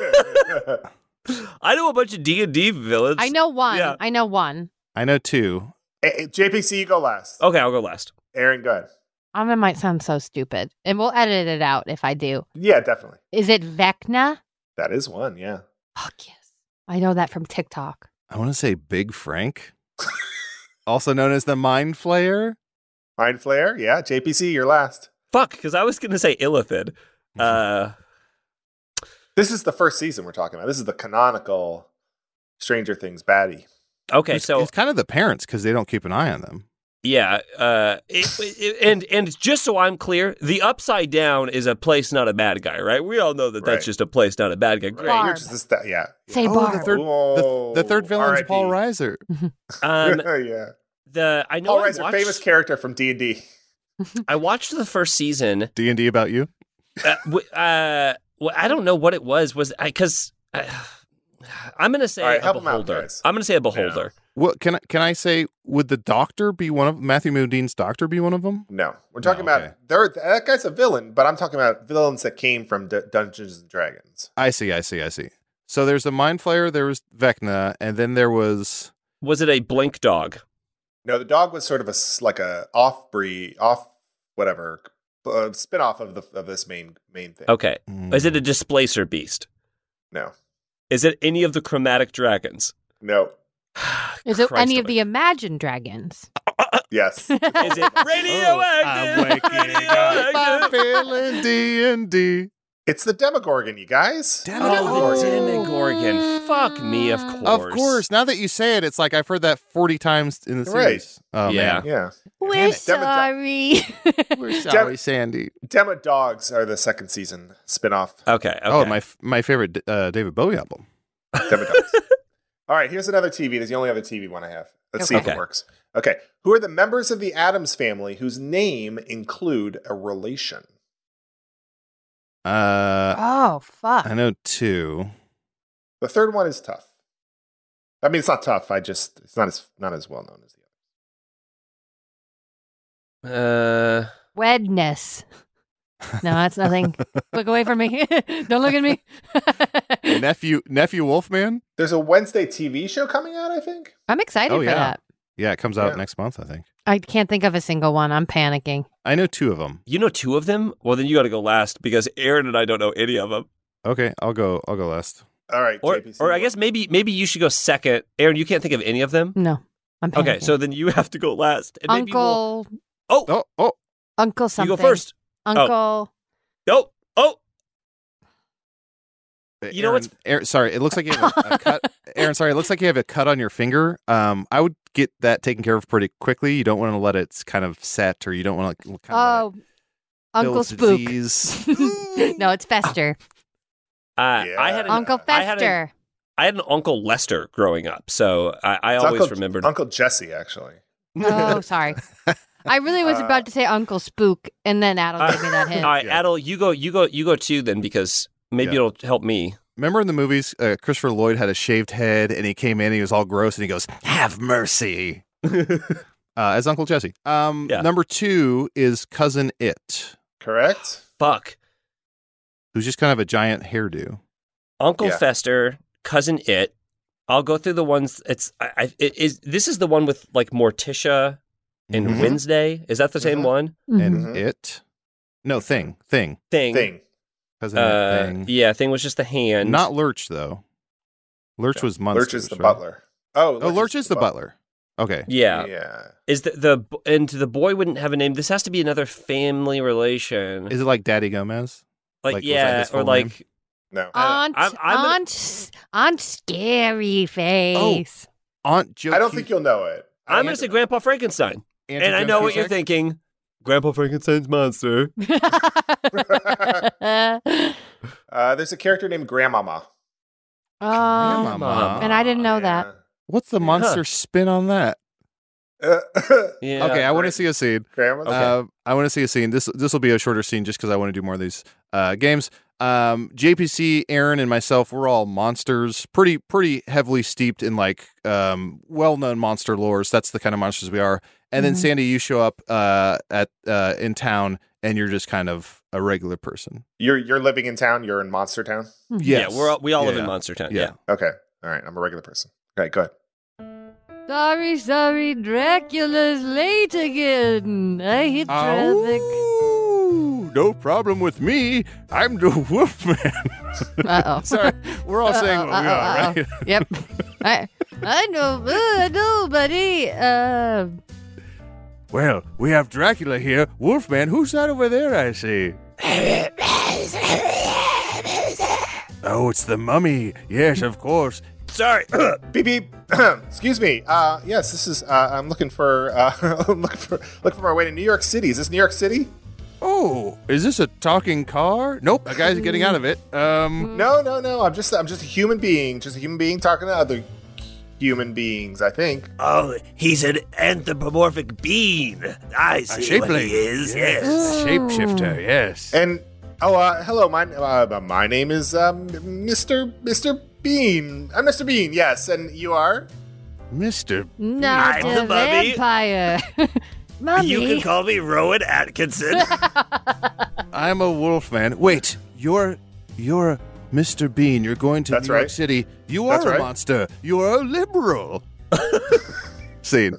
I know a bunch of D&D villains. I know one. Yeah. I know one. I know 2. JPC, you go last. Okay, I'll go last. Aaron, go ahead. It might sound so stupid, and we'll edit it out if I do. Yeah, definitely. Is it Vecna? That is one, yeah. Fuck yes. I know that from TikTok. I want to say Big Frank, also known as the Mind Flayer. Mind Flayer, yeah. JPC, you're last. Fuck, because I was going to say Illithid. This is the first season we're talking about. This is the canonical Stranger Things baddie. Okay, so it's kind of the parents because they don't keep an eye on them. yeah, and just so I'm clear, the Upside Down is a place, not a bad guy, right? We all know that Right. that's just a place, not a bad guy. Great. Barb. You're just yeah. Say Oh, Barb. the third villain's RIP. Paul Reiser. Yeah. I know Paul I Reiser, watched, famous character from D&D. I watched the first season. D&D about you? Well, I don't know what it was. Because I'm going to say All right, a help 'em out, beholder. guys. I'm going to say a beholder. What can I say? Would the Doctor be one of Matthew Modine's Doctor be one of them? No, we're talking No, okay. about that guy's a villain, but I'm talking about villains that came from Dungeons and Dragons. I see. So there's a Mind Flayer, there was Vecna, and then there was Was it a blink dog? No, the dog was sort of like a spin-off of this main thing. Okay. Is it a displacer beast? No, Is it any of the chromatic dragons? no, Is it Christ any of almighty. the Imagine Dragons? yes. Is it radioactive? I'm waking up, I'm feeling D&D. It's the Demogorgon, you guys. Oh, the Demogorgon. Fuck me, of course. Of course. Now that you say it, it's like I've heard that 40 times in the Right. series. Oh, Yeah. man. Yeah. We're sorry. We're sorry, Sandy. Demodogs are the second season spinoff. Okay. Oh, my favorite David Bowie album. Demodogs. All right, here's another TV. That's the only other TV one I have. Let's see if Okay. it works. Okay. Who are the members of the Addams family whose name include a relation? Oh, fuck. I know 2. The third one is tough. I mean, it's not tough. It's not as well known as the other. Wedness. No, it's nothing. Look away from me. Don't look at me. Nephew Wolfman? There's a Wednesday TV show coming out, I think. I'm excited Oh, for yeah. that. Yeah, it comes out Yeah. next month, I think. I can't think of a single one. I'm panicking. I know 2 of them. You know 2 of them? Well, then you got to go last because Aaron and I don't know any of them. Okay, I'll go last. All right, JPC. Or I guess maybe you should go second. Aaron, you can't think of any of them? No, I'm panicking. Okay, so then you have to go last. And maybe Uncle, Uncle you something. go first. Uncle. Oh. You know what's- Aaron, sorry, it looks like you have a cut. Aaron, sorry, it looks like you have a cut on your finger. I would get that taken care of pretty quickly. You don't want to let it kind of set, or you don't want to kind of Uncle Spook. No, it's Fester. I had an, Uncle Fester. I had an Uncle Lester growing up, so I It's always remembered. Uncle Jesse, actually. Oh, sorry. I really was about to say Uncle Spook, and then Adel gave me that hint. All right, Yeah. Adel, you go too then, because maybe Yeah. it'll help me. Remember in the movies, Christopher Lloyd had a shaved head, and he came in, and he was all gross, and he goes, "Have mercy," as Uncle Jesse. Number 2 is Cousin It, Correct? Fuck. who's just kind of a giant hairdo. Uncle Yeah. Fester, Cousin It. I'll go through the ones. This is the one with like Morticia and Mhm. Wednesday. Is that the same Mhm. one? And Mhm. It, no Thing, Thing. Cousin It, Thing. Yeah, Thing was just the hand. Not Lurch though. Lurch was Munsters. Lurch is the right? butler. Oh, Lurch is the butler. Okay. Yeah. Yeah. Is the boy wouldn't have a name. This has to be another family relation. Is it like Daddy Gomez? like was that yeah, his or full like name? No. Aunt, I'm gonna- Aunt Scary Face. Aunt Joe. I don't think you'll know it. I'm gonna say Grandpa Frankenstein, and I know what you're thinking. Grandpa Frankenstein's monster. There's a character named Grandmama. Grandmama. And I didn't know that. What's the monster spin on that? Yeah. Yeah. Okay, I want to see a scene. Grandma's I want to see a scene. This will be a shorter scene just because I want to do more of these games. JPC, Aaron, and myself, we're all monsters, pretty heavily steeped in like well-known monster lores. That's the kind of monsters we are. And then Sandy, you show up in town, and you're just kind of a regular person. You're living in town. You're in Monster Town. Yes. Yeah, we all live in Yeah. Monster Town. Yeah. Yeah. Okay. All right. I'm a regular person. Okay. Go ahead. Sorry, Dracula's late again. I hit traffic. Oh, no problem with me. I'm the Wolfman. Uh-oh. Sorry, we're all saying what we are, right? Yep. I know, buddy. Well, we have Dracula here. Wolfman, who's that over there I see? Oh, it's the mummy. Yes, of course. Sorry. Beep beep. Excuse me. Yes, this is. I'm looking for. I'm looking for my way to New York City. Is this New York City? Oh, is this a talking car? Nope, a guy's getting out of it. No. I'm just a human being. Just a human being talking to other human beings. I think. Oh, he's an anthropomorphic being. I see what he is. Yes. Shapeshifter, yes. And hello. My name is Mr. Bean. I'm Mr. Bean. Yes, and you are. Mr. Not I'm the a mummy. vampire. Mummy. You can call me Rowan Atkinson. I'm a Wolfman. Wait, you're Mr. Bean. You're going to That's New York right. City. You That's are a right. monster. You are a liberal. Scene.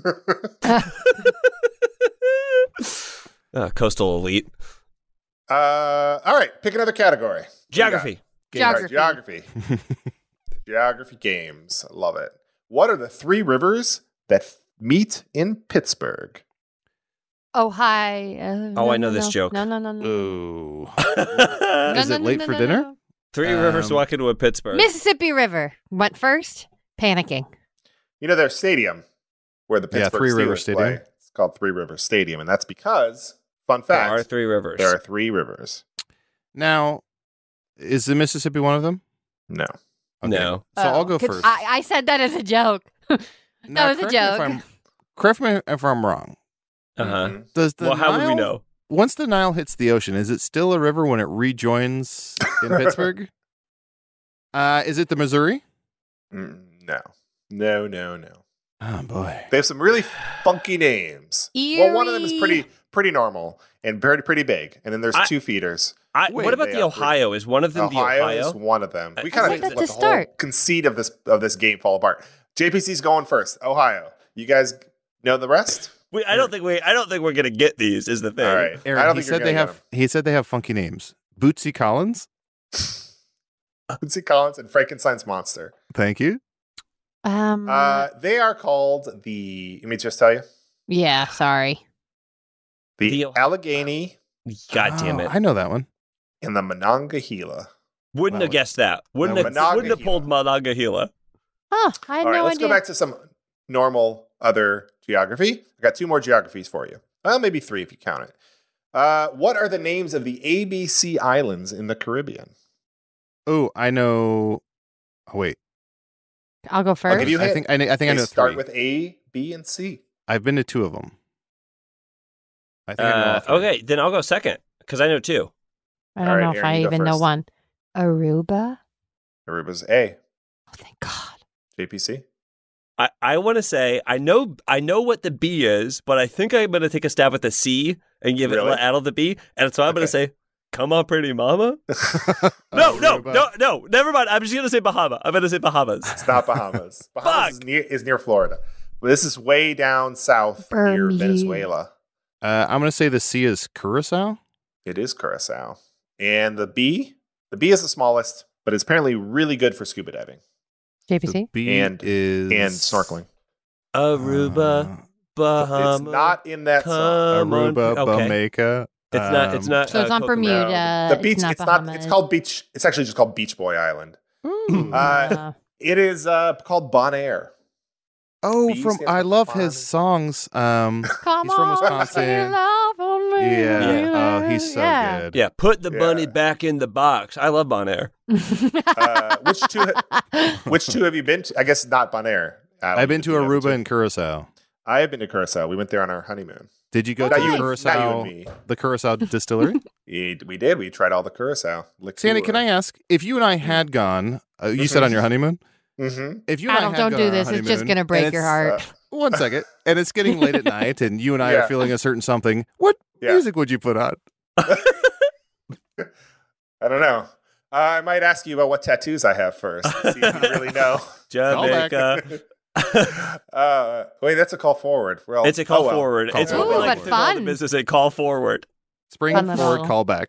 Coastal elite. All right. Pick another category. Geography. Geography. Geography. Geography games. Love it. What are the three rivers that meet in Pittsburgh? Ohio. Oh, I know this joke. No. Ooh. No, Is it late for dinner? no. Three Rivers walk into a Pittsburgh. Mississippi River went first. Panicking. You know their stadium where the Pittsburgh Three Steelers Rivers Stadium. play. It's called Three Rivers Stadium, and that's because, fun There fact, are Three Rivers. there are three rivers. Now, is the Mississippi one of them? No. Okay. No. So I'll go 'Cause first. I said that as a joke. Now, was a correct me if joke. Correct me if I'm wrong. Uh-huh. Mhm. Does the Well, how would we Nile- know? Once the Nile hits the ocean, is it still a river when it rejoins in Pittsburgh? Is it the Missouri? No. No. Oh boy. They have some really funky names. Well, one of them is Erie. pretty normal and pretty big, and then there's two feeders. Wait, what about they the have three. Ohio? Is one of them the Ohio Ohio? is one of them. We I kind think of that's let the the whole start. conceit of this game fall apart. JPC's going first. Ohio. You guys know the rest? I don't think we're gonna get these. Is the thing. All right. Aaron, I don't he think you're said they gonna have. He said they have funky names. Bootsy Collins. Quincy Collins and Frankenstein's Monster. Thank you. They are called the. Let me just tell you, yeah, sorry. the The- Allegheny God damn it! I know that one. and the Monongahela. Wouldn't have guessed that. Wouldn't have Monongahela. pulled Monongahela. Huh, I had All right, no let's idea. go back to some normal other geography. I got two more geographies for you. Well, maybe three if you count it. What are the names of the ABC islands in the Caribbean? Oh, I know. Oh wait. I'll go first. give you a I hint. think I They know start three. with A, B, and C. I've been to two of them. I think I know all three. Okay, then I'll go second because I know two. I don't All right, know if Aaron, I you go even know first. one. Aruba? Aruba's A. Oh, thank God. JPC. I want to say I know what the B is, but I think I'm going to take a stab at the C and give Really? it out of the B, and so I'm going to Okay. say, "Come on, pretty mama." No, never mind. I'm just going to say Bahama. I'm going to say Bahamas. It's not Bahamas. Bahamas Fuck. is near Florida. But this is way down south near Bermuda. Venezuela. I'm going to say the C is Curacao. It is Curacao. And the B is the smallest, but it's apparently really good for scuba diving JPC? The B And- is and snorkeling. Aruba, Bahamas. It's not in that song. Come on. Aruba, Okay. Jamaica. It's not. It's not. So it's on Kokomo. Bermuda. The beach. It's not It's Bahamas. called Beach. It's actually just called Beach Boy Island. Ooh. It is called Bonaire. Oh, B from stands I for love fun. his songs. Come He's from on, Wisconsin. say love on me. Yeah. Oh, he's so Yeah. good. Yeah, put the bunny Yeah. back in the box. I love Bonaire. Which two have you been to? I guess not Bonaire. Adam, I've been did to you ever Aruba and Curacao. I have been to Curacao. We went there on our honeymoon. Did you go Not to you, the not you Curacao, and me. the Curacao distillery? We did. We tried all the Curacao. Sandy, can I ask if you and I had gone? You said on your honeymoon. Mm-hmm. If you and I Adam, had don't gone do on our this. It's just honeymoon, going to break and your it's- heart. One second, and it's getting late at night, and you and I Yeah. are feeling a certain something. What Yeah. music would you put on? I don't know. I might ask you about what tattoos I have first. See if you really know. Jamaica. Wait, that's a call forward. Well, It's a call oh well. forward. Call It's forward. what we Ooh, like but to call the fun. business a call forward. Spring Fun forward little- callback.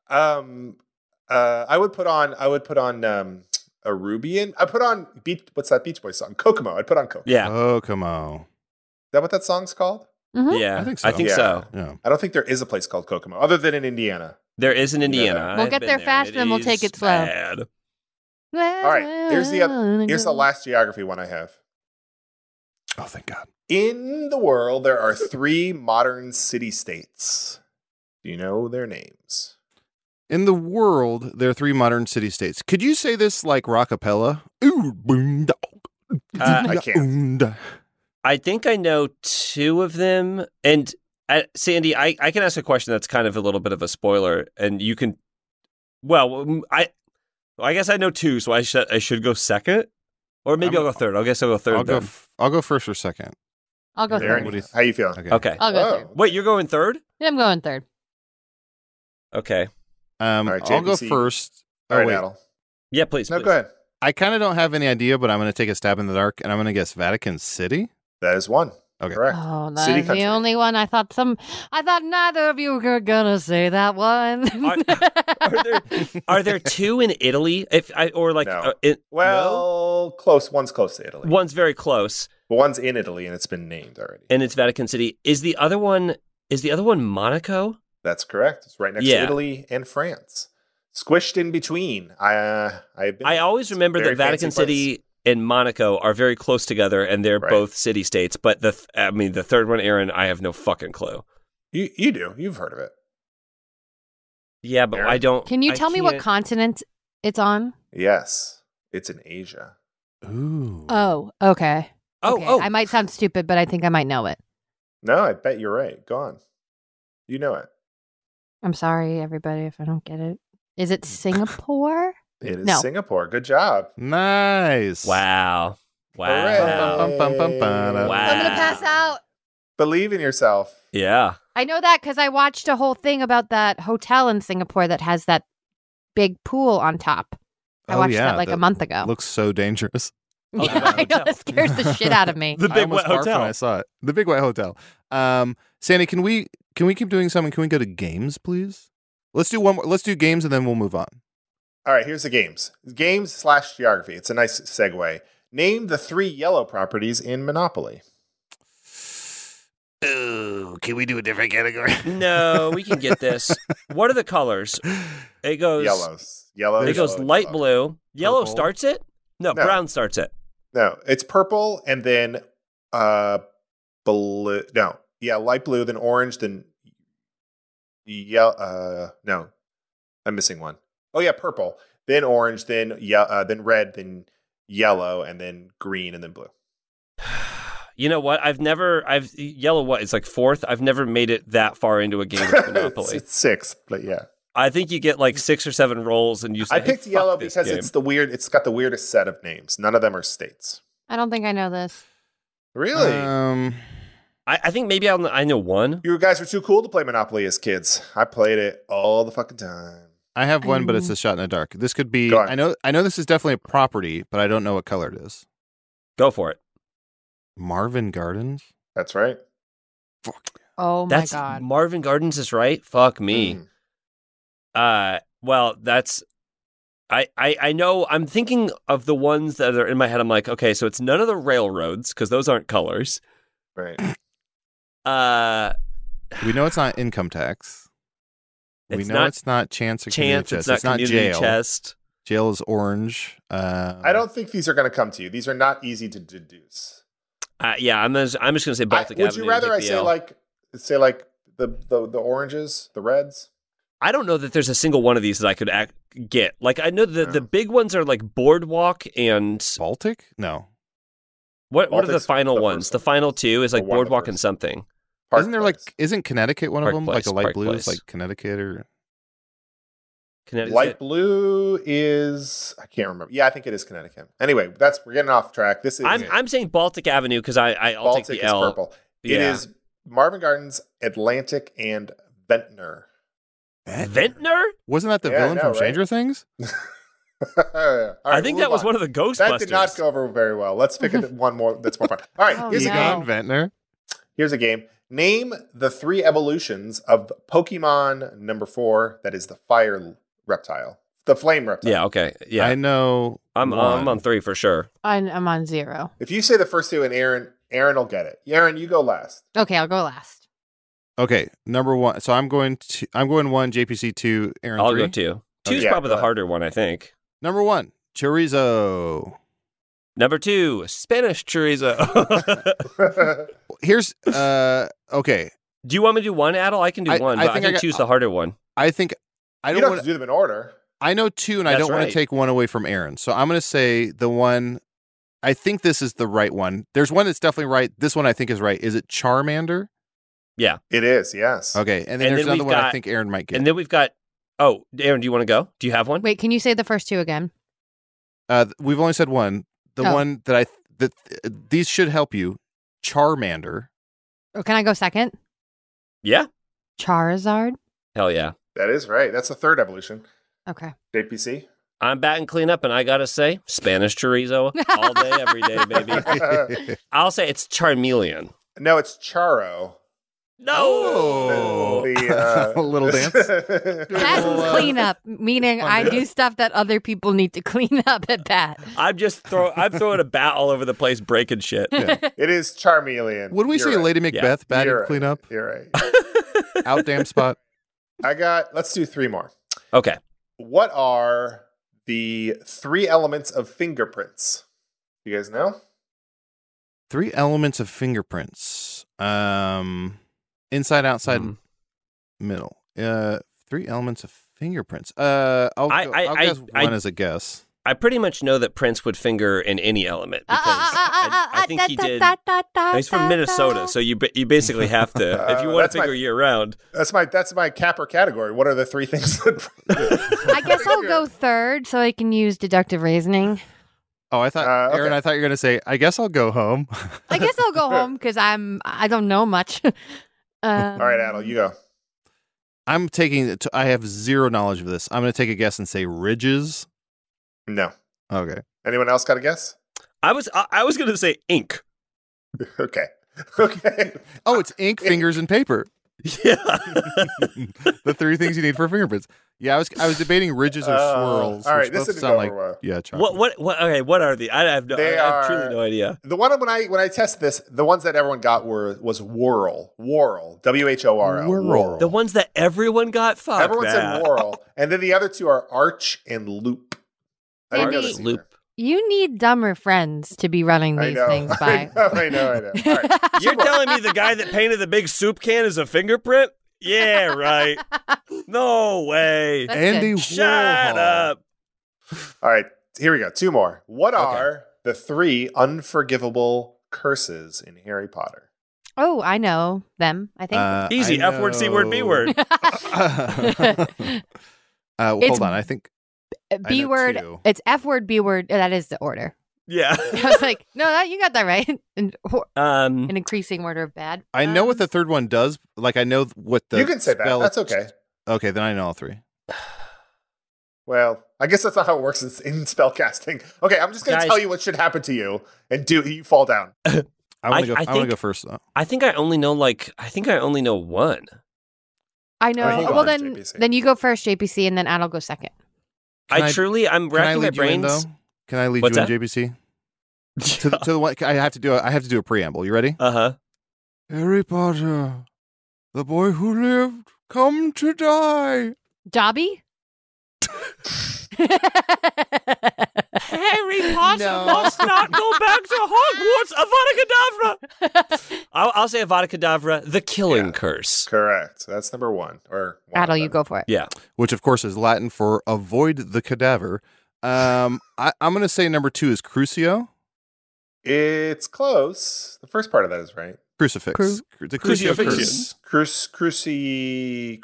I would put on Arubian. I put on what's that Beach Boys song? Kokomo. I'd put on Kokomo. Yeah. Oh, come on. Is that what that song's called? Mhm. Yeah. I think so. I think Yeah. so. Yeah. I don't think there is a place called Kokomo other than in Indiana. There is in Indiana. We'll I've get been there and fast, then we'll is take it slow. bad. All right, here's the last geography one I have. Oh, thank God. In the world, there are 3 modern city-states. Do you know their names? In the world, there are 3 modern city-states. Could you say this like rockapella? Ooh, boom, da, I can't. da. I think I know 2 of them. And Sandy, I can ask a question that's kind of a little bit of a spoiler, and you can. Well, I guess I know 2, so I should go second, or maybe I'll go third. I guess I'll go third. I'll go first or second. I'll go Aaron, third. how you feeling? Okay. I'll go third. Wait, you're going third? Yeah, I'm going third. Okay. right, I'll go JPC. first. All Oh, right, wait. Adel. Yeah, please. No, please. go ahead. I kind of don't have any idea, but I'm going to take a stab in the dark, and I'm going to guess Vatican City. That is one. Okay. Correct. Oh, City that's country. the only one. I thought neither of you were gonna say that one. Are there 2 in Italy? No. Well, close. One's close to Italy. One's very close, But one's in Italy, and it's been named already. and it's Vatican City. Is the other one Is the other one Monaco? That's correct. It's right next to Italy and France. Squished in between. I always remember that Vatican City and Monaco are very close together, and they're both city-states. But the third one, Aaron, I have no fucking clue. You do. You've heard of it. Yeah, but Aaron? I don't. Can you tell me what continent it's on? Yes. It's in Asia. Ooh. Oh, okay. Oh. I might sound stupid, but I think I might know it. No, I bet you're right. Go on. You know it. I'm sorry, everybody, if I don't get it. Is it Singapore? It is Singapore. Good job. Nice. Wow. Hooray. Wow. I'm going to pass out. Believe in yourself. Yeah. I know that because I watched a whole thing about that hotel in Singapore that has that big pool on top. I watched that like a month ago. Looks so dangerous. Yeah, I know. That scares the shit out of me. The Big Wet Hotel. When I saw it. The Big Wet Hotel. Sandy, can we keep doing something? Can we go to games, please? Let's do one more. Let's do games and then we'll move on. All right, here's the games. Games/geography. It's a nice segue. Name the 3 yellow properties in Monopoly. Ooh, can we do a different category? No, we can get this. What are the colors? It goes Yellow. It goes light blue. Yellow Purple. starts it? No, brown starts it. No, it's purple and then blue. No, yeah, light blue, then orange, then yellow. No, I'm missing one. Oh yeah, purple, then orange, then then red, then yellow, and then green, and then blue. You know what? Yellow. What? It's like 4th. I've never made it that far into a game of Monopoly. It's 6th, but yeah. I think you get like 6 or 7 rolls, and you say, I picked hey, yellow fuck this because game. it's got the weirdest set of names. None of them are states. I don't think I know this. Really? I think maybe I know one. You guys were too cool to play Monopoly as kids. I played it all the fucking time. I have one, but it's a shot in the dark. This could be. Go on. I know this is definitely a property, but I don't know what color it is. Go for it. Marvin Gardens. That's right. Oh my God. Marvin Gardens is right. Fuck me. Well, that's. I know. I'm thinking of the ones that are in my head. I'm like, okay, so it's none of the railroads because those aren't colors. Right. We know it's not income tax. We know it's not chance or community chest. It's not jail. chest. Jail is orange. I don't think these are going to come to you. These are not easy to deduce. Yeah, I'm just going to say Baltic Avenue. Would you rather I say like the oranges, the reds? I don't know that there's a single one of these that I could get. Like I know the big ones are like Boardwalk and Baltic. No. What are the final ones? The final 2 is like Boardwalk and something. Isn't Connecticut one of them? Place, like a light Park blue Place. is like Connecticut or Connecticut. Light blue is I can't remember. Yeah, I think it is Connecticut. Anyway, we're getting off track. This is I'm saying Baltic Avenue because I'll Baltic take the is L. purple. Yeah. It is Marvin Gardens, Atlantic, and Ventnor. Ventnor? Wasn't that the villain from Stranger Things? I think that was one of the Ghostbusters. That did not go over very well. Let's pick one more that's more fun. All right, here's a game. Ventnor. Here's a game. Name the 3 evolutions of Pokemon number 4. That is the fire reptile, the flame reptile. Yeah. Okay. Yeah. I know. I'm on 3 for sure. I'm on 0. If you say the first 2 and Aaron will get it. Aaron, you go last. Okay, I'll go last. Okay, number 1. So I'm going 1, JPC 2, Aaron 3. I'll go 2. 2 is probably the harder one, I think. Number 1, chorizo. Number 2, Spanish chorizo. Here's okay. Do you want me to do one, Adel? I can do one, but I think 2's the harder one. I think I you don't don't want have to do them in order. I know 2, and I don't want to take one away from Aaron. So I'm going to say the one. I think this is the right one. There's one that's definitely right. This one I think is right. Is it Charmander? Yeah, it is. Yes. Okay, and then there's another one I think Aaron might get. And then we've got. Oh, Aaron, do you want to go? Do you have one? Wait, can you say the first 2 again? We've only said one. The one that these should help you. Charmander. Or can I go second? Yeah. Charizard. Hell yeah. That is right. That's the 3rd evolution. Okay. JPC. I'm batting cleanup, and I gotta say, Spanish chorizo all day, every day, baby. I'll say it's Charmeleon. No, it's Charo. No. A little dance. That's cleanup, meaning I do stuff that other people need to clean up at bat. I'm throwing a bat all over the place, breaking shit. Yeah. It is Charmeleon. Would we say Lady Macbeth batting cleanup? You're right. Out damn spot. Let's do 3 more. Okay. What are the 3 elements of fingerprints? You guys know? 3 elements of fingerprints. Inside, outside, middle. 3 elements of fingerprints. I'll guess one as a guess. I pretty much know that Prince would finger in any element because I think he did. He's from Minnesota, so you basically have to if you want to figure year round. That's my capper category. What are the 3 things that I guess I'll go third so I can use deductive reasoning. Oh, I thought, Aaron, okay. I thought you were going to say, I guess I'll go home. I guess I'll go home because I don't know much. All right, Adel, you go. I'm taking, I have zero knowledge of this. I'm going to take a guess and say ridges. No. Okay. Anyone else got a guess? I was going to say ink. Okay. Oh, it's ink, fingers, and paper. Yeah. The 3 things you need for fingerprints. Yeah, I was debating ridges or swirls. All right, which this both didn't sound go like well. chocolate. What? Okay, what are the? I have truly no idea. The one when I tested this, the ones that everyone got was whorl, WHORL. Whorl. The ones that everyone got. Fuck Everyone that. said whorl, and then the other 2 are arch and loop. I didn't know Maybe- this either. Loop. You need dumber friends to be running I these know. things by. I know. All right. You're telling me the guy that painted the big soup can is a fingerprint? Yeah, right. No way. That's Andy good. Shut Warhol. up. All right, here we go. 2 more. What are the 3 unforgivable curses in Harry Potter? Oh, I know them. I think. Easy. I F word, C word, B know- word. It's- Hold on. I think B know word. 2. It's F word, B word. That is the order. Yeah. I was like, no, you got that right. In Um. an increasing order of bad. I know what the 3rd one does. Like I know what the You can say that. spell- That's okay. Okay, then I know all 3. Well, I guess that's not how it works in spellcasting. Okay, I'm just going to Guys- tell you what should happen to you, and you fall down. I want to I go think- go first though. I think I only know one. I know. Okay, go Well, on, then JPC. you go first, JPC, and then Ad'll go second. I'm I'm Can I racking my lead you in brains. though? Can I lead What's you in, that? JBC? to the one I have to do a preamble. You ready? Uh-huh. Harry Potter, the boy who lived, come to die. Dobby? Harry Potter No. must not go back to Hogwarts. Avada Kedavra. I'll say Avada Kedavra, the killing curse. Correct. That's number 1. Or one Ad'll, of you them. go for it. Yeah. Which of course is Latin for avoid the cadaver. I'm going to say number 2 is crucio. It's close. The first part of that is right. Crucifix. The Crucifixion. Crucianus.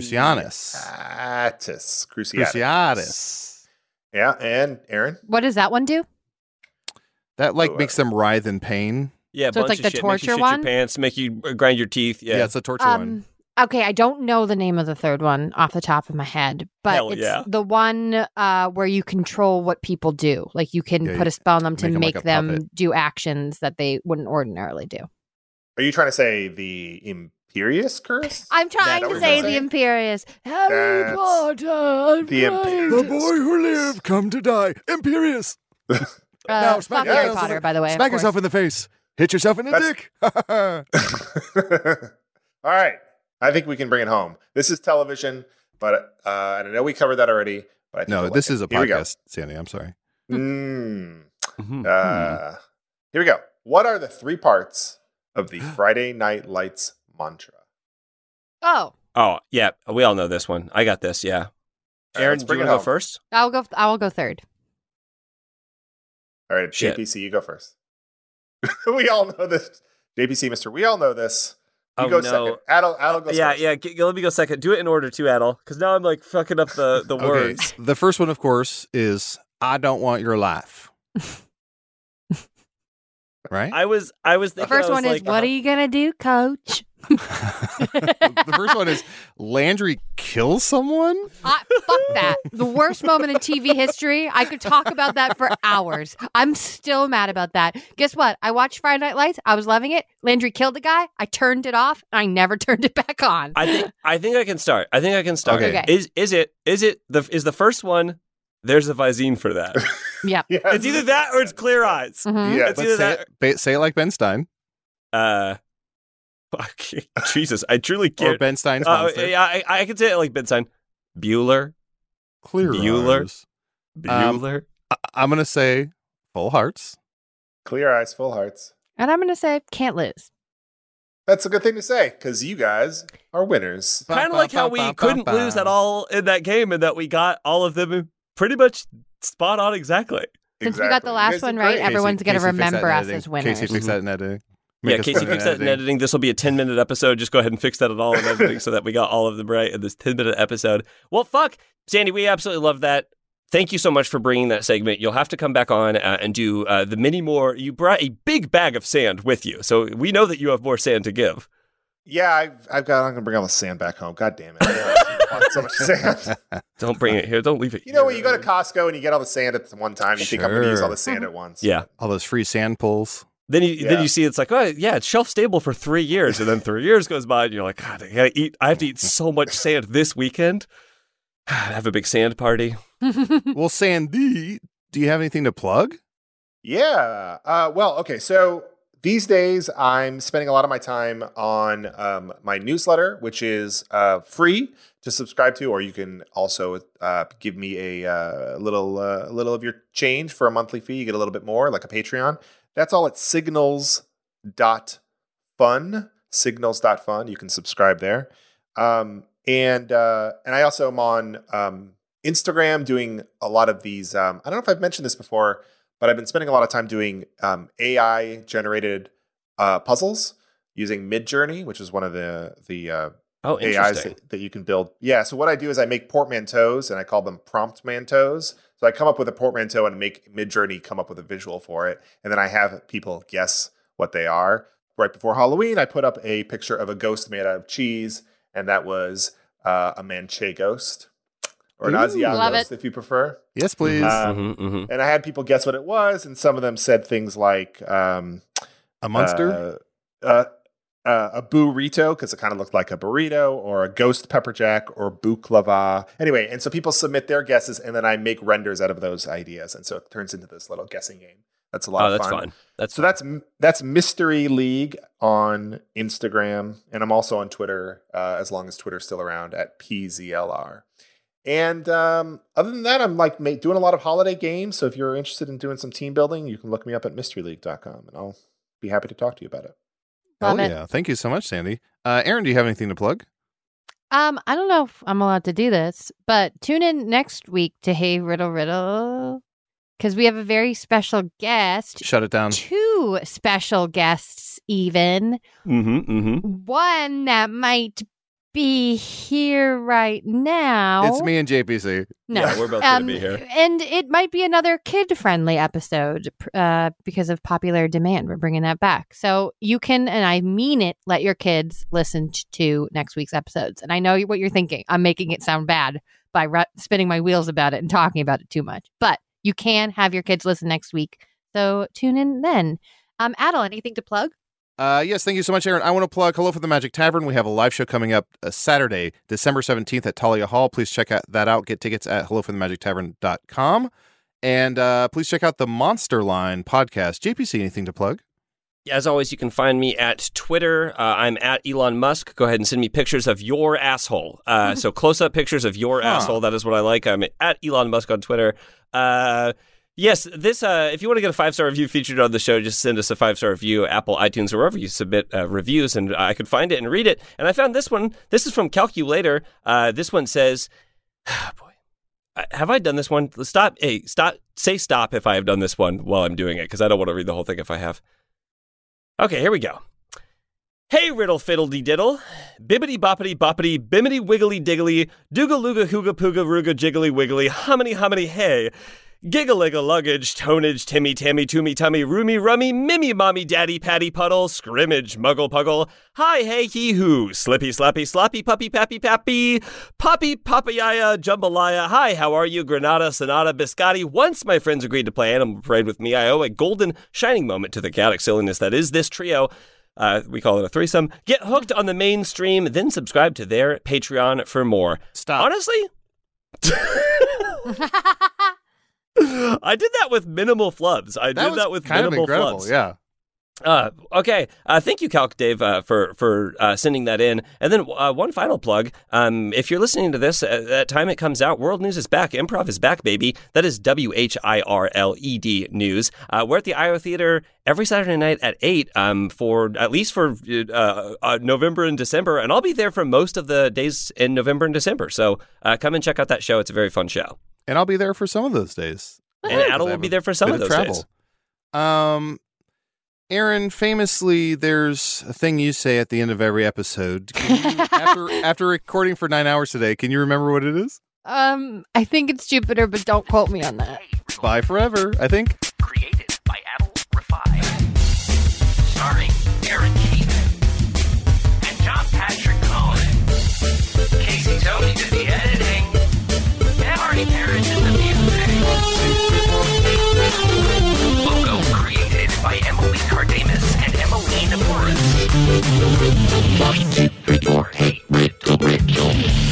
Cruciatus. Yeah, and Aaron? What does that one do? That makes them writhe in pain. Yeah, So it's bunch like of the shit. Make you torture shit one? your pants, make you grind your teeth. Yeah. Yeah, it's a torture one. Okay, I don't know the name of the 3rd one off the top of my head, but Hell it's yeah. the one where you control what people do. Like you can Yeah, put a spell on them to make 'em like make a them puppet. do actions that they wouldn't ordinarily do. Are you trying to say the Imperious Curse? I'm trying That's to what say you're the saying? Imperious. Harry That's Potter. the Imperious. The boy who lived, come to die. Imperious. Now, Fuck smack Harry yourself Potter, in- by the way. Smack yourself in the face. Hit yourself in the That's- dick. All right. I think we can bring it home. This is television, but I know we covered that already. But I think No, you'll this like is a it. Here we go. podcast, Sandy. I'm sorry. Mm. Mhm. Here we go. What are the 3 parts of the Friday Night Lights mantra? Oh, Oh, yeah. We all know this one. I got this. Yeah. All right, Aaron, let's do bring you it want to go home. first? I will go third. All right, Shit. JPC, you go first. We all know this. JPC, Mister, we all know this. You Oh, go no. second. Adel goes Yeah, first. yeah. Let me go second. Do it in order too, Adel, because now I'm like fucking up the Okay. words. The first one, of course, is I don't want your life. Right? I was thinking. The first I was one is, like, what are you going to do, coach? The first one is Landry kills someone. Fuck that. The worst moment in TV history. I could talk about that for hours. I'm still mad about that. Guess what? I watched Friday Night Lights. I was loving it. Landry killed the guy. I turned it off. And I never turned it back on. I think I can start. Okay. Is the first one? There's a Visine for that. Yeah. Yes. It's either that or it's Clear Eyes. Mhm. Yeah. It's But either that. say it like Ben Stein. Jesus, I truly can't. Or Ben Stein's monster. Yeah, I can say it like Ben Stein. Bueller. Clear Bueller. eyes. Bueller. I'm going to say Full Hearts. Clear eyes, full hearts. And I'm going to say can't lose. That's a good thing to say because you guys are winners. Kind of like how we couldn't lose at all in that game and that we got all of them pretty much spot on exactly. Since we got the last one right, everyone's going to remember us as winners. Casey, fix that in editing. Yeah, Casey, fix that in editing. This will be a 10-minute episode. Just go ahead and fix that at all in editing so that we got all of them right in this 10-minute episode. Well, fuck. Sandy, we absolutely love that. Thank you so much for bringing that segment. You'll have to come back on and do the many more. You brought a big bag of sand with you, so we know that you have more sand to give. Yeah, I'm going to bring all the sand back home. God damn it. I want so much sand. Don't bring it here. Don't leave it here. You know, when you go to Costco and you get all the sand at one time, you think I'm going to use all the sand at once. Yeah. All those free sand pulls. Then you see it's like, oh, yeah, it's shelf stable for 3 years. And then 3 years goes by and you're like, God, I have to eat so much sand this weekend. Have a big sand party. Well, Sandy, do you have anything to plug? Yeah. Well, okay. So these days I'm spending a lot of my time on my newsletter, which is free to subscribe to, or you can also give me a little of your change for a monthly fee. You get a little bit more, like a Patreon. That's all at signals.fun. Signals.fun. You can subscribe there. And I also am on Instagram doing a lot of these. I don't know if I've mentioned this before, but I've been spending a lot of time doing AI generated puzzles using Midjourney, which is one of the AIs that you can build. Yeah. So what I do is I make portmanteaus and I call them prompt manteaus. So I come up with a portmanteau and make Midjourney come up with a visual for it. And then I have people guess what they are. Right before Halloween, I put up a picture of a ghost made out of cheese. And that was a Manche ghost, or an Asiago ghost, if you prefer. Yes, please. And I had people guess what it was, and some of them said things like a monster, a burrito, because it kind of looked like a burrito, or a ghost pepper jack, or baklava. Anyway, and so people submit their guesses, and then I make renders out of those ideas, and so it turns into this little guessing game. That's a lot of fun. That's Mystery League on Instagram, and I'm also on Twitter, as long as Twitter's still around, at PZLR. And other than that, I'm like doing a lot of holiday games. So if you're interested in doing some team building, you can look me up at mysteryleague.com, and I'll be happy to talk to you about it. Love it. Yeah, thank you so much, Sandy. Aaron, do you have anything to plug? I don't know if I'm allowed to do this, but tune in next week to Hey Riddle Riddle. Because we have a very special guest. Shut it down. 2 special guests, even. One that might be here right now. It's me and JPC. No, yeah, we're both going to be here. And it might be another kid-friendly episode because of popular demand. We're bringing that back. So you can, and I mean it, let your kids listen to next week's episodes. And I know what you're thinking. I'm making it sound bad by spinning my wheels about it and talking about it too much. But you can have your kids listen next week. So tune in then. Adel, anything to plug? Yes, thank you so much, Aaron. I want to plug Hello for the Magic Tavern. We have a live show coming up Saturday, December 17th at Talia Hall. Please check that out. Get tickets at helloforthemagictavern.com. And please check out the Monster Line podcast. JPC, anything to plug? As always, you can find me at Twitter. I'm at Elon Musk. Go ahead and send me pictures of your asshole. So close-up pictures of your asshole. That is what I like. I'm at Elon Musk on Twitter. Yes, this. If you want to get a 5-star review featured on the show, just send us a 5-star review, Apple, iTunes, or wherever you submit reviews, and I could find it and read it. And I found this one. This is from Calculator. This one says, boy, have I done this one? Stop. Hey, stop. Say stop if I have done this one while I'm doing it, because I don't want to read the whole thing if I have. Okay, here we go. Hey, riddle fiddle-dee diddle, bibbity boppity boppity, bimity wiggly diggly, dooga looga hooga pooga rooga jiggly wiggly, hummity hey, giggle-liggle luggage, tonage, timmy tammy toomy tummy, roomy rummy, mimmy mommy daddy patty puddle, scrimmage muggle puggle, hi hey he hoo, slippy slappy sloppy puppy pappy pappy, poppy papayaya jambalaya, hi how are you, Granada Sonata Biscotti. Once my friends agreed to play Animal Parade with me, I owe a golden shining moment to the chaotic silliness that is this trio. We call it a threesome. Get hooked on the mainstream, then subscribe to their Patreon for more. Stop. Honestly, I did that with minimal flubs. I did that with kind minimal of incredible, flubs. Yeah. Okay. Thank you, Calc Dave, for sending that in. And then one final plug. If you're listening to this at that time it comes out, World News is back. Improv is back, baby. That is WHIRLED News. We're at the IO Theater every Saturday night at 8 for at least for November and December. And I'll be there for most of the days in November and December. So come and check out that show. It's a very fun show. And I'll be there for some of those days. And Adel will be there for some of those days. Aaron, famously, there's a thing you say at the end of every episode. Can you, after recording for 9 hours today, can you remember what it is? I think it's Jupiter, but don't quote me on that. Bye forever, I think. Created by Adel Rafai. Starring Aaron Keith and John Patrick Cohen. Casey Tony did the editing. And Marty Parrish did the music. Logo created by Emily Cardamus and Emmeline Morris. 1, 2, 3, 4, hey, Riddle.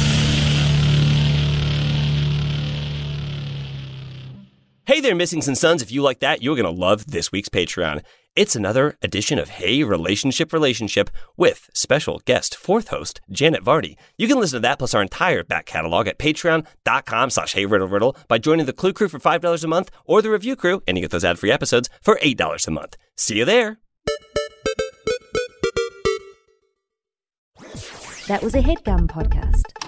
Hey there, Missings and Sons. If you like that, you're going to love this week's Patreon. It's another edition of Hey Relationship with special guest fourth host, Janet Varney. You can listen to that plus our entire back catalog at patreon.com/HeyRiddleRiddle by joining the Clue Crew for $5 a month or the Review Crew, and you get those ad-free episodes for $8 a month. See you there. That was a HeadGum podcast.